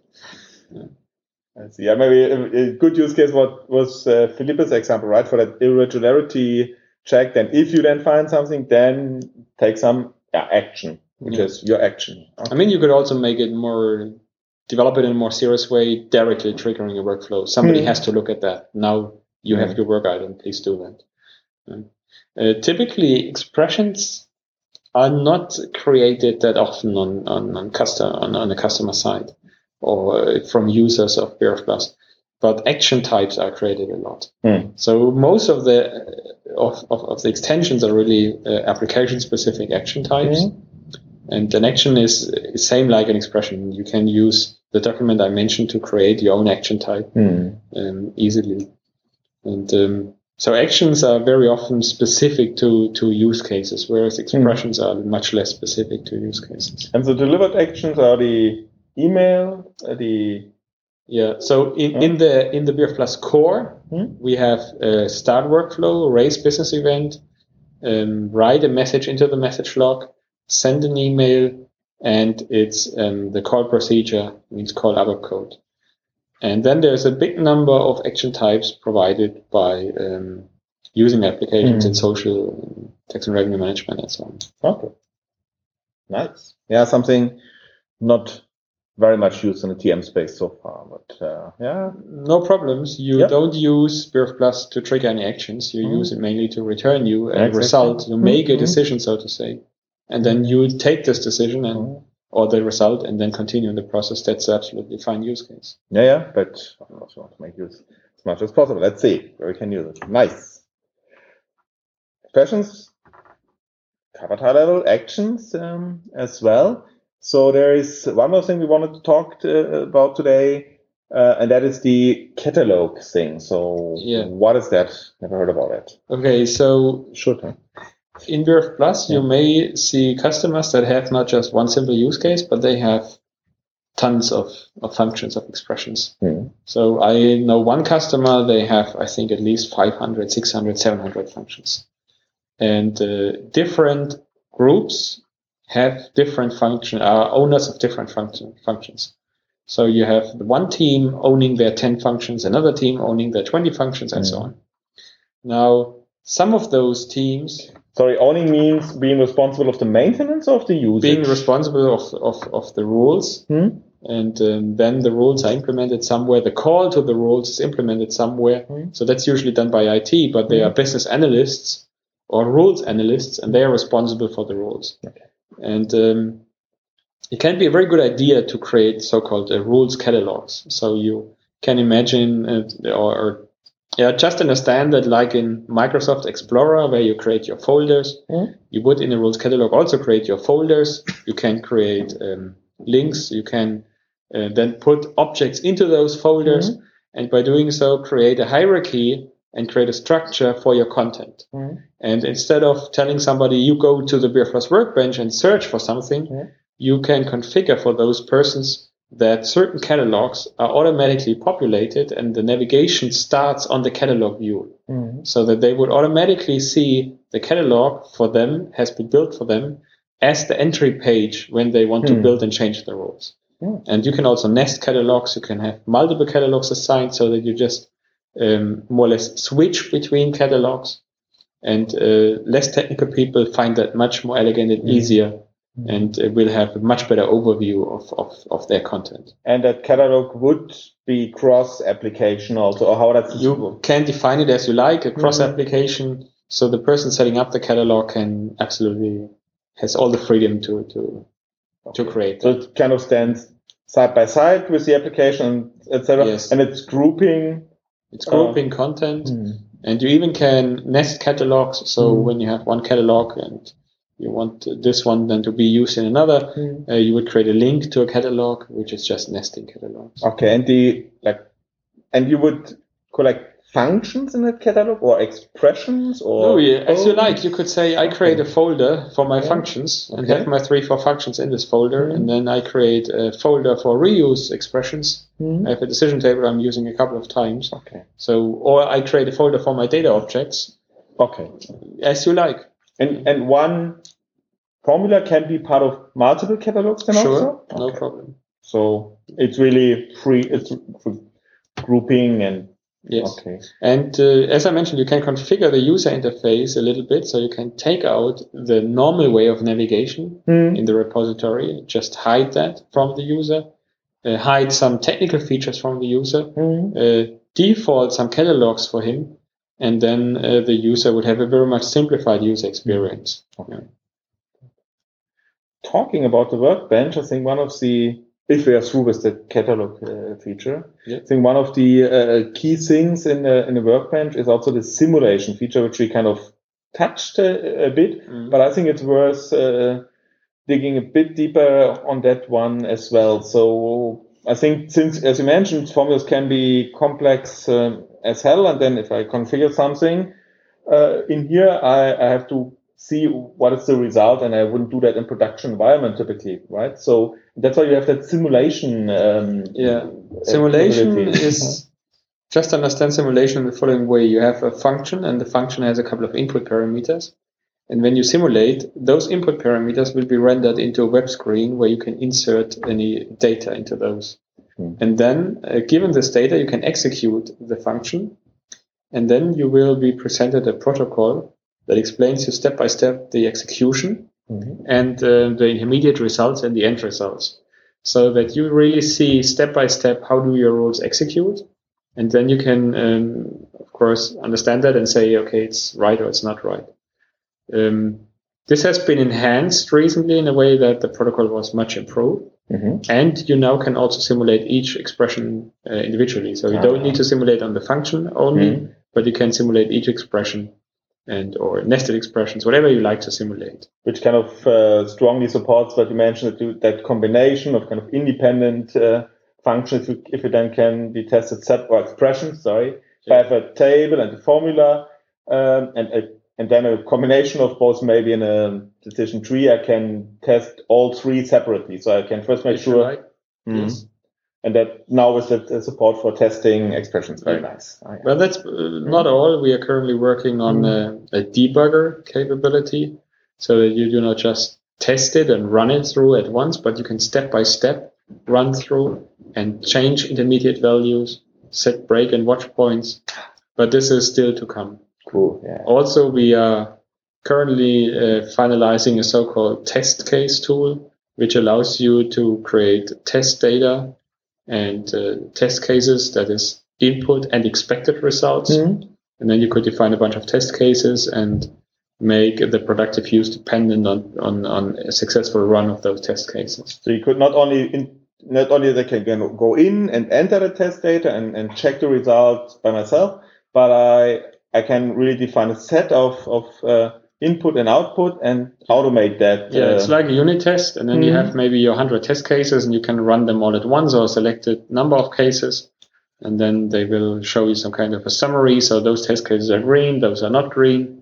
I see. Yeah, maybe a, a good use case was, was uh, Philippe's example, right? For that irregularity check, then if you then find something, then take some yeah, action. Which yeah. is your action. Okay. I mean, you could also make it more, develop it in a more serious way, directly triggering a workflow. Somebody mm. has to look at that. Now you mm. have your work item. Please do that. Uh, typically, expressions are not created that often on on on, custom, on, on the customer side or uh, from users of B R F Plus, but action types are created a lot. Mm. So most of the of, of, of the extensions are really uh, application-specific action types. Mm. And an action is the same like an expression. You can use the document I mentioned to create your own action type mm. um, easily. And um, so actions are very often specific to, to use cases, whereas expressions mm. are much less specific to use cases. And the delivered actions are the email, uh, the yeah. So in, huh? in the in the B R F Plus core, mm. we have a start workflow, raise business event, um, write a message into the message log, send an email, and it's um, the call procedure means call ABAP code. And then there's a big number of action types provided by um, using applications mm. in social, tax and revenue management, and so on. Okay. Nice. Yeah, something not very much used in the T M space so far, but uh, yeah. No problems. You yep. don't use B R F Plus to trigger any actions. You mm. use it mainly to return you a exactly. result. You make mm-hmm. a decision, so to say. And then you take this decision and mm. or the result and then continue in the process. That's absolutely fine use case. Yeah, yeah, but I also want to make use as much as possible. Let's see where we can use it. Nice. Questions? Covered high level actions um, as well. So there is one more thing we wanted to talk to, about today, uh, and that is the catalog thing. So yeah. what is that? Never heard about it. Okay, so sure. Huh? In B R F Plus, yeah. you may see customers that have not just one simple use case, but they have tons of, of functions, of expressions. Mm. So I know one customer, they have, I think, at least five hundred, six hundred, seven hundred functions. And uh, different groups have different function, are owners of different function, functions. So you have one team owning their ten functions, another team owning their twenty functions, and mm. so on. Now, some of those teams... Sorry, owning means being responsible of the maintenance of the usage? Being responsible of, of, of the rules. Hmm? And um, then the rules are implemented somewhere. The call to the rules is implemented somewhere. Hmm? So that's usually done by I T, but they hmm. are business analysts or rules analysts, and they are responsible for the rules. Okay. And um, it can be a very good idea to create so-called uh, rules catalogs. So you can imagine uh, or, or Yeah, just understand that like in Microsoft Explorer, where you create your folders, mm. you would in the rules catalog also create your folders. You can create um, links. You can uh, then put objects into those folders. Mm. And by doing so, create a hierarchy and create a structure for your content. Mm. And instead of telling somebody, you go to the B R F Plus workbench and search for something, mm. you can configure for those persons that certain catalogs are automatically populated and the navigation starts on the catalog view. Mm-hmm. So that they would automatically see the catalog for them has been built for them as the entry page when they want mm. to build and change the rules. Mm. And you can also nest catalogs. You can have multiple catalogs assigned so that you just um, more or less switch between catalogs. And uh, less technical people find that much more elegant and mm. easier, and uh, will have a much better overview of, of, of their content. And that catalog would be cross-application also, or how that's... You can define it as you like, a cross-application, mm-hmm. so the person setting up the catalog can absolutely, has all the freedom to to, okay. to create that. So it kind of stands side by side with the application, et cetera. Yes. And it's grouping... It's grouping uh, content, mm. and you even can nest catalogs, so mm. when you have one catalog and you want this one then to be used in another, mm. uh, you would create a link to a catalog, which is just nesting catalogs. Okay, and the like, and you would collect functions in that catalog or expressions or? No, yeah, as you like. You could say I create a folder for my okay. functions and okay. have my three, four functions in this folder, mm. and then I create a folder for reuse expressions. Mm. I have a decision table I'm using a couple of times. Okay. So, or I create a folder for my data objects. Okay. As you like. And and one formula can be part of multiple catalogs then sure, also? Okay. No problem. So it's really free, it's for grouping and... Yes. Okay. And uh, as I mentioned, you can configure the user interface a little bit, so you can take out the normal way of navigation mm. in the repository, just hide that from the user, uh, hide some technical features from the user, mm. uh, default some catalogs for him, and then uh, the user would have a very much simplified user experience. Okay. Yeah. Talking about the workbench, I think one of the, if we are through with the catalog uh, feature, yeah. I think one of the uh, key things in the, in the workbench is also the simulation feature, which we kind of touched a, a bit, mm. but I think it's worth uh, digging a bit deeper on that one as well. So I think since, as you mentioned, formulas can be complex uh, as hell, and then if I configure something uh, in here, I, I have to see what is the result, and I wouldn't do that in production environment typically, right? So that's why you have that simulation. Um, yeah, simulation is just understand simulation in the following way: you have a function, and the function has a couple of input parameters, And when you simulate, those input parameters will be rendered into a web screen where you can insert any data into those. Mm. And then, uh, given this data, you can execute the function. And then you will be presented a protocol that explains you step by step the execution mm-hmm. and uh, the intermediate results and the end results. So that you really see step by step how do your rules execute. And then you can, um, of course, understand that and say, okay, it's right or it's not right. Um, this has been enhanced recently in a way that the protocol was much improved. Mm-hmm. And you now can also simulate each expression uh, individually. So you ah. don't need to simulate on the function only, mm-hmm. but you can simulate each expression and or nested expressions, whatever you like to simulate. Which kind of uh, strongly supports what you mentioned, that, you, that combination of kind of independent uh, functions, if you, if you then can be tested set or expressions, sorry. Yeah. If I have a table and a formula um, and a And then a combination of both, maybe in a decision tree, I can test all three separately. So I can first make if sure. Like. Mm-hmm. Yes. And that now with the support for testing expressions. Very yeah. nice. Oh, yeah. Well, that's uh, not all. We are currently working on mm-hmm. a, a debugger capability so that you do not just test it and run it through at once, but you can step by step run through and change intermediate values, set break and watch points. But this is still to come. Cool. Yeah. Also, we are currently uh, finalizing a so-called test case tool, which allows you to create test data and uh, test cases, that is input and expected results. Mm-hmm. And then you could define a bunch of test cases and make the productive use dependent on, on, on a successful run of those test cases. So you could not only in, not only they can go in and enter the test data and, and check the results by myself, but I I can really define a set of, of uh, input and output and automate that. Yeah, uh, it's like a unit test, and then mm-hmm. you have maybe your one hundred test cases, and you can run them all at once or a selected number of cases, and then they will show you some kind of a summary. So those test cases are green, those are not green.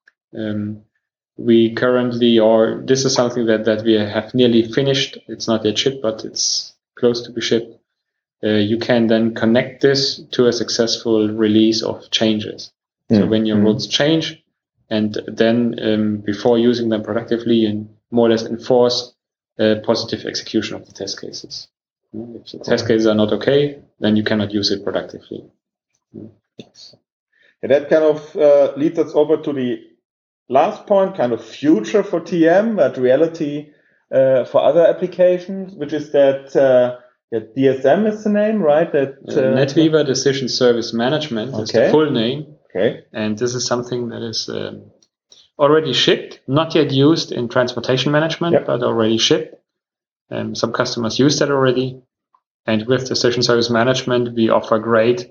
Um, we currently, or this is something that, that we have nearly finished. It's not yet shipped, but it's close to be shipped. Uh, you can then connect this to a successful release of changes. So mm. when your mm. rules change, and then um, before using them productively, you more or less enforce uh, positive execution of the test cases. If the test cases are not okay, then you cannot use it productively. Yes. And that kind of uh, leads us over to the last point, kind of future for T M, but reality uh, for other applications, which is that uh, that D S M is the name, right? That uh, NetWeaver Decision Service Management okay. is the full name. Okay. And this is something that is um, already shipped, not yet used in transportation management, yep. but already shipped. Um, some customers use that already. And with Decision Service Management, we offer great,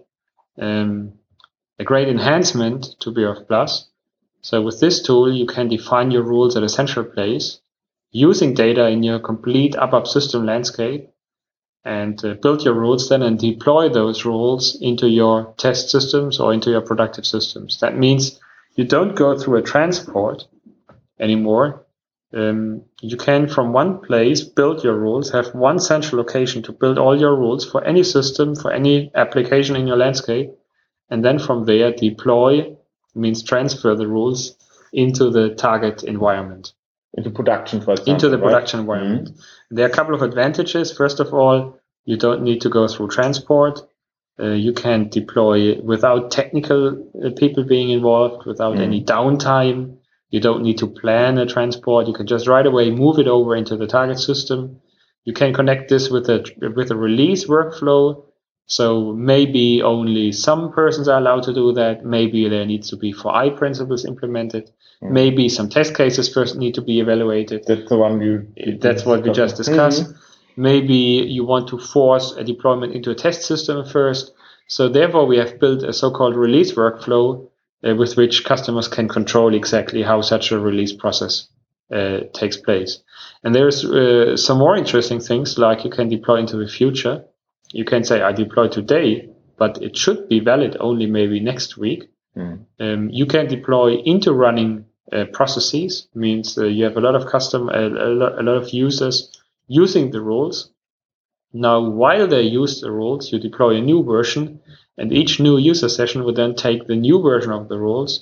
um, a great enhancement to B R F Plus. So with this tool, you can define your rules at a central place, using data in your complete ABAP system landscape, and uh, build your rules then and deploy those rules into your test systems or into your productive systems. That means you don't go through a transport anymore. Um, you can, from one place, build your rules, have one central location to build all your rules for any system, for any application in your landscape. And then from there, deploy, means transfer the rules into the target environment. Into production, for example. Into the right? production environment. Mm-hmm. There are a couple of advantages. First of all, you don't need to go through transport. Uh, you can deploy without technical uh, people being involved, without mm. any downtime. You don't need to plan a transport. You can just right away move it over into the target system. You can connect this with a with a release workflow. So maybe only some persons are allowed to do that. Maybe there needs to be four I principles implemented. Mm. Maybe some test cases first need to be evaluated. That's the one you. you That's what we just discussed. Mm-hmm. Maybe you want to force a deployment into a test system first. So therefore, we have built a so-called release workflow uh, with which customers can control exactly how such a release process uh, takes place. And there's uh, some more interesting things, like you can deploy into the future. You can say, I deploy today, but it should be valid only maybe next week. Mm. Um, you can deploy into running uh, processes, means uh, you have a lot of custom, a, a, lot, a lot of users using the rules. Now, while they use the rules, you deploy a new version, and each new user session will then take the new version of the rules,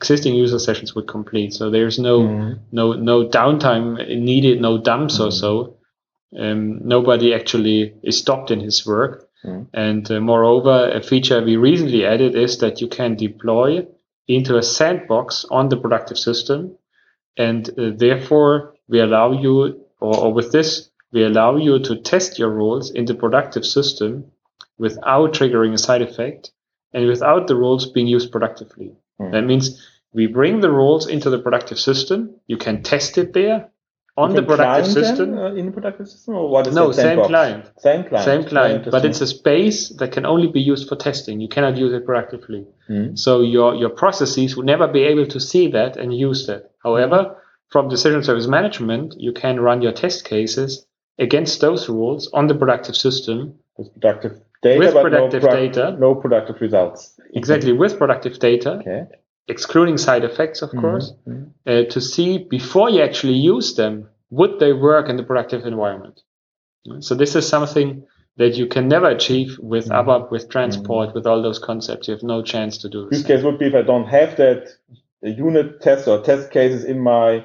existing user sessions would complete. So there's no mm. no no downtime needed, no dumps mm. or so. Um, nobody actually is stopped in his work. Mm. And uh, moreover, a feature we recently added is that you can deploy into a sandbox on the productive system. And uh, therefore, we allow you, or, or with this, we allow you to test your rules in the productive system without triggering a side effect and without the rules being used productively. Mm. That means we bring the rules into the productive system. You can test it there on the productive system. Them, uh, in the productive system, or what is no, that same box? client. Same client. Same client, but it's a space that can only be used for testing. You cannot use it productively. Mm. So your your processes will never be able to see that and use that. However, mm. from decision service management, you can run your test cases against those rules on the productive system with productive data, with but productive no pro- data, no productive results. Exactly, with productive data, okay. excluding side effects, of mm-hmm. course, mm-hmm. Uh, to see before you actually use them, would they work in the productive environment? So this is something that you can never achieve with mm-hmm. ABAP, with transport, mm-hmm. with all those concepts. You have no chance to do this. Use case would be if I don't have that unit test or test cases in my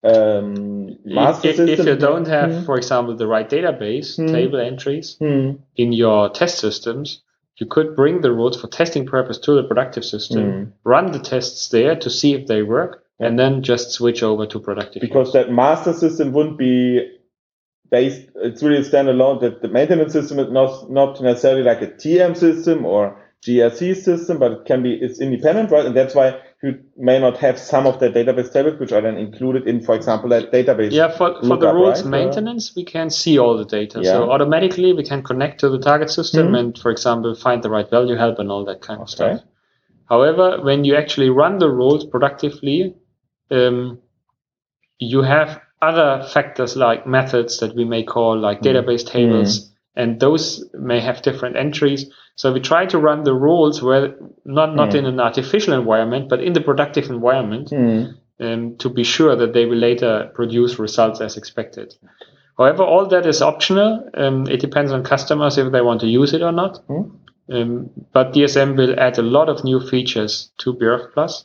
um, master if, system. If you don't have, mm-hmm. for example, the right database, mm-hmm. table entries mm-hmm. in your test systems, you could bring the rules for testing purpose to the productive system, mm-hmm. run the tests there to see if they work, yeah. and then just switch over to productive. Because that master system wouldn't be based, it's really standalone, that the maintenance system is not, not necessarily like a T M system or G R C system, but it can be, it's independent, right? And that's why you may not have some of the database tables, which are then included in, for example, that database. Yeah, for, for the rules right? maintenance, we can see all the data. Yeah. So automatically we can connect to the target system mm-hmm. and, for example, find the right value help and all that kind of okay. stuff. However, when you actually run the rules productively, um, you have other factors like methods that we may call like mm-hmm. database tables, mm-hmm. and those may have different entries. So we try to run the rules where not, not mm. in an artificial environment, but in the productive environment mm. um, to be sure that they will later produce results as expected. However, all that is optional. Um, it depends on customers if they want to use it or not. Mm. Um, but D S M will add a lot of new features to B R F Plus.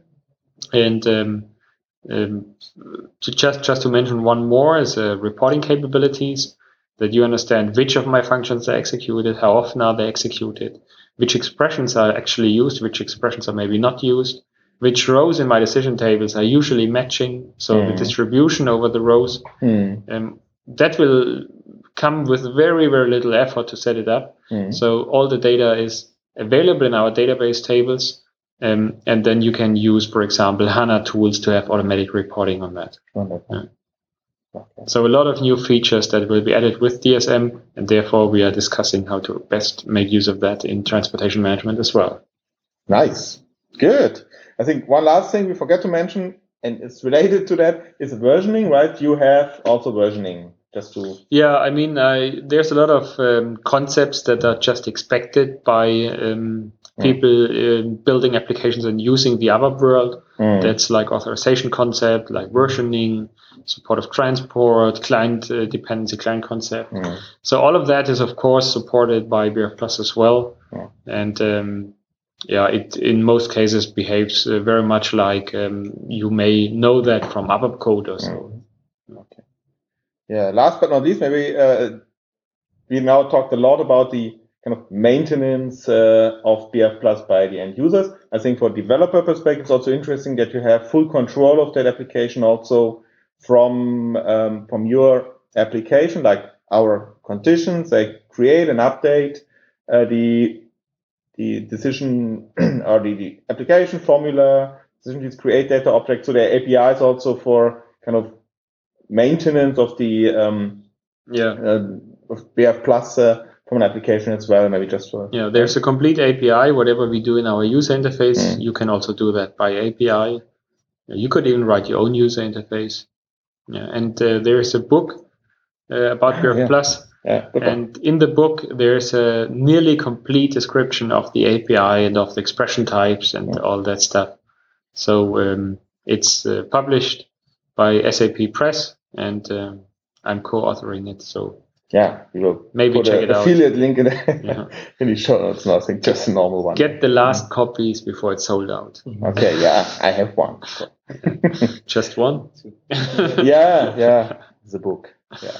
And um, um, to just, just to mention one more is uh, reporting capabilities. That you understand which of my functions are executed, how often are they executed, which expressions are actually used, which expressions are maybe not used, which rows in my decision tables are usually matching, so mm. the distribution over the rows. Mm. Um, that will come with very, very little effort to set it up. Mm. So all the data is available in our database tables, um, and then you can use, for example, HANA tools to have automatic reporting on that. Wonderful. Yeah. Okay. So a lot of new features that will be added with D S M, and therefore we are discussing how to best make use of that in transportation management as well. Nice. Good. I think one last thing we forgot to mention, and it's related to that, is versioning, right? You have also versioning. Just to yeah, I mean, I, there's a lot of um, concepts that are just expected by um, people mm. uh, building applications and using the ABAP world. Mm. That's like authorization concept, like versioning, support of transport, client uh, dependency, client concept. Mm. So all of that is, of course, supported by B R F Plus as well. Mm. And um, yeah, it in most cases behaves uh, very much like um, you may know that from ABAP code or so. Mm. Okay. Yeah, last but not least, maybe uh, we now talked a lot about the kind of maintenance uh, of B R F Plus by the end users. I think for developer perspective, it's also interesting that you have full control of that application also from um, from your application, like our conditions. They create and update uh, the the decision or the, the application formula, decision trees, create data objects. So there are A P Is also for kind of maintenance of the um, yeah uh, of B R F Plus uh, from an application as well. Maybe just for yeah, there's a complete A P I. Whatever we do in our user interface, mm. you can also do that by A P I. You could even write your own user interface. Yeah, and uh, there is a book uh, about B R F yeah. Plus, yeah, and in the book there's a nearly complete description of the A P I and of the expression types and yeah. all that stuff. So um, it's uh, published by S A P Press, and um, I'm co-authoring it. So Yeah, we will maybe put check an it out. affiliate link in the, Yeah. in the show notes. No, I think just a normal one. Get the last copies before it's sold out. Okay, yeah, I have one. Just one? yeah, yeah, the book. Yeah.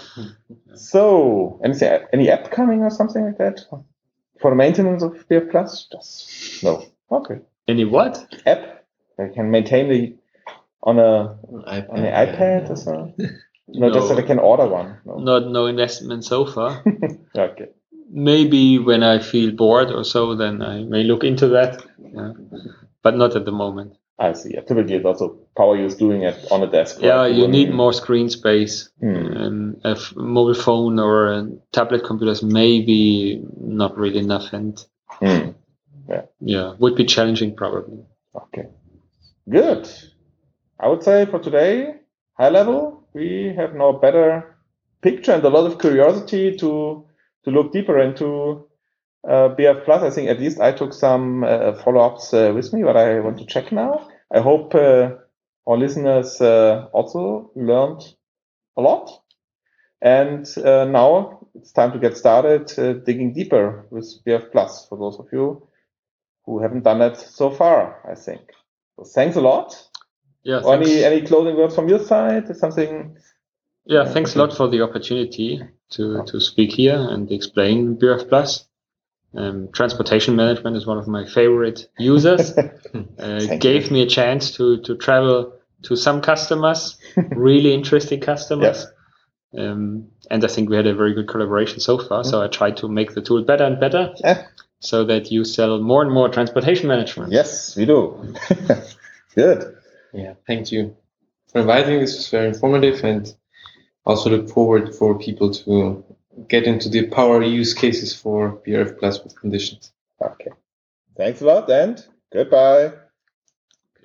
So, any any app coming or something like that for the maintenance of B F Plus? Just no. Okay. Any what? App that can maintain the on a iPad, on the iPad yeah. or so. No, No. just that I can order one. No. Not no investment so far. Okay. Maybe when I feel bored or so, then I may look into that. Yeah. But not at the moment. I see. Yeah, typically, it's also power use doing it on a desk. Yeah, right? you need wouldn't- more screen space. Hmm. Um, a f- mobile phone or a tablet computers maybe not really enough, and Hmm. yeah, would be challenging probably. Okay. Good. I would say for today, high level, we have now a better picture and a lot of curiosity to to look deeper into uh, B F Plus. I think at least I took some uh, follow-ups uh, with me, but I want to check now. I hope uh, our listeners uh, also learned a lot. And uh, now it's time to get started uh, digging deeper with B F Plus for those of you who haven't done that so far, I think. So thanks a lot. Yeah, Or thanks. any any closing words from your side? Something? Yeah, thanks a lot for the opportunity to, to speak here and explain B R F Plus. Um, transportation management is one of my favorite users. uh, Thank gave you. me a chance to, to travel to some customers, really interesting customers. Um, and I think we had a very good collaboration so far. So I tried to make the tool better and better Yeah. so that you sell more and more transportation management. Yes, we do. Good. Yeah, thank you for inviting. This was very informative, and also look forward for people to get into the power use cases for B R F Plus with conditions. Okay. Thanks a lot and goodbye.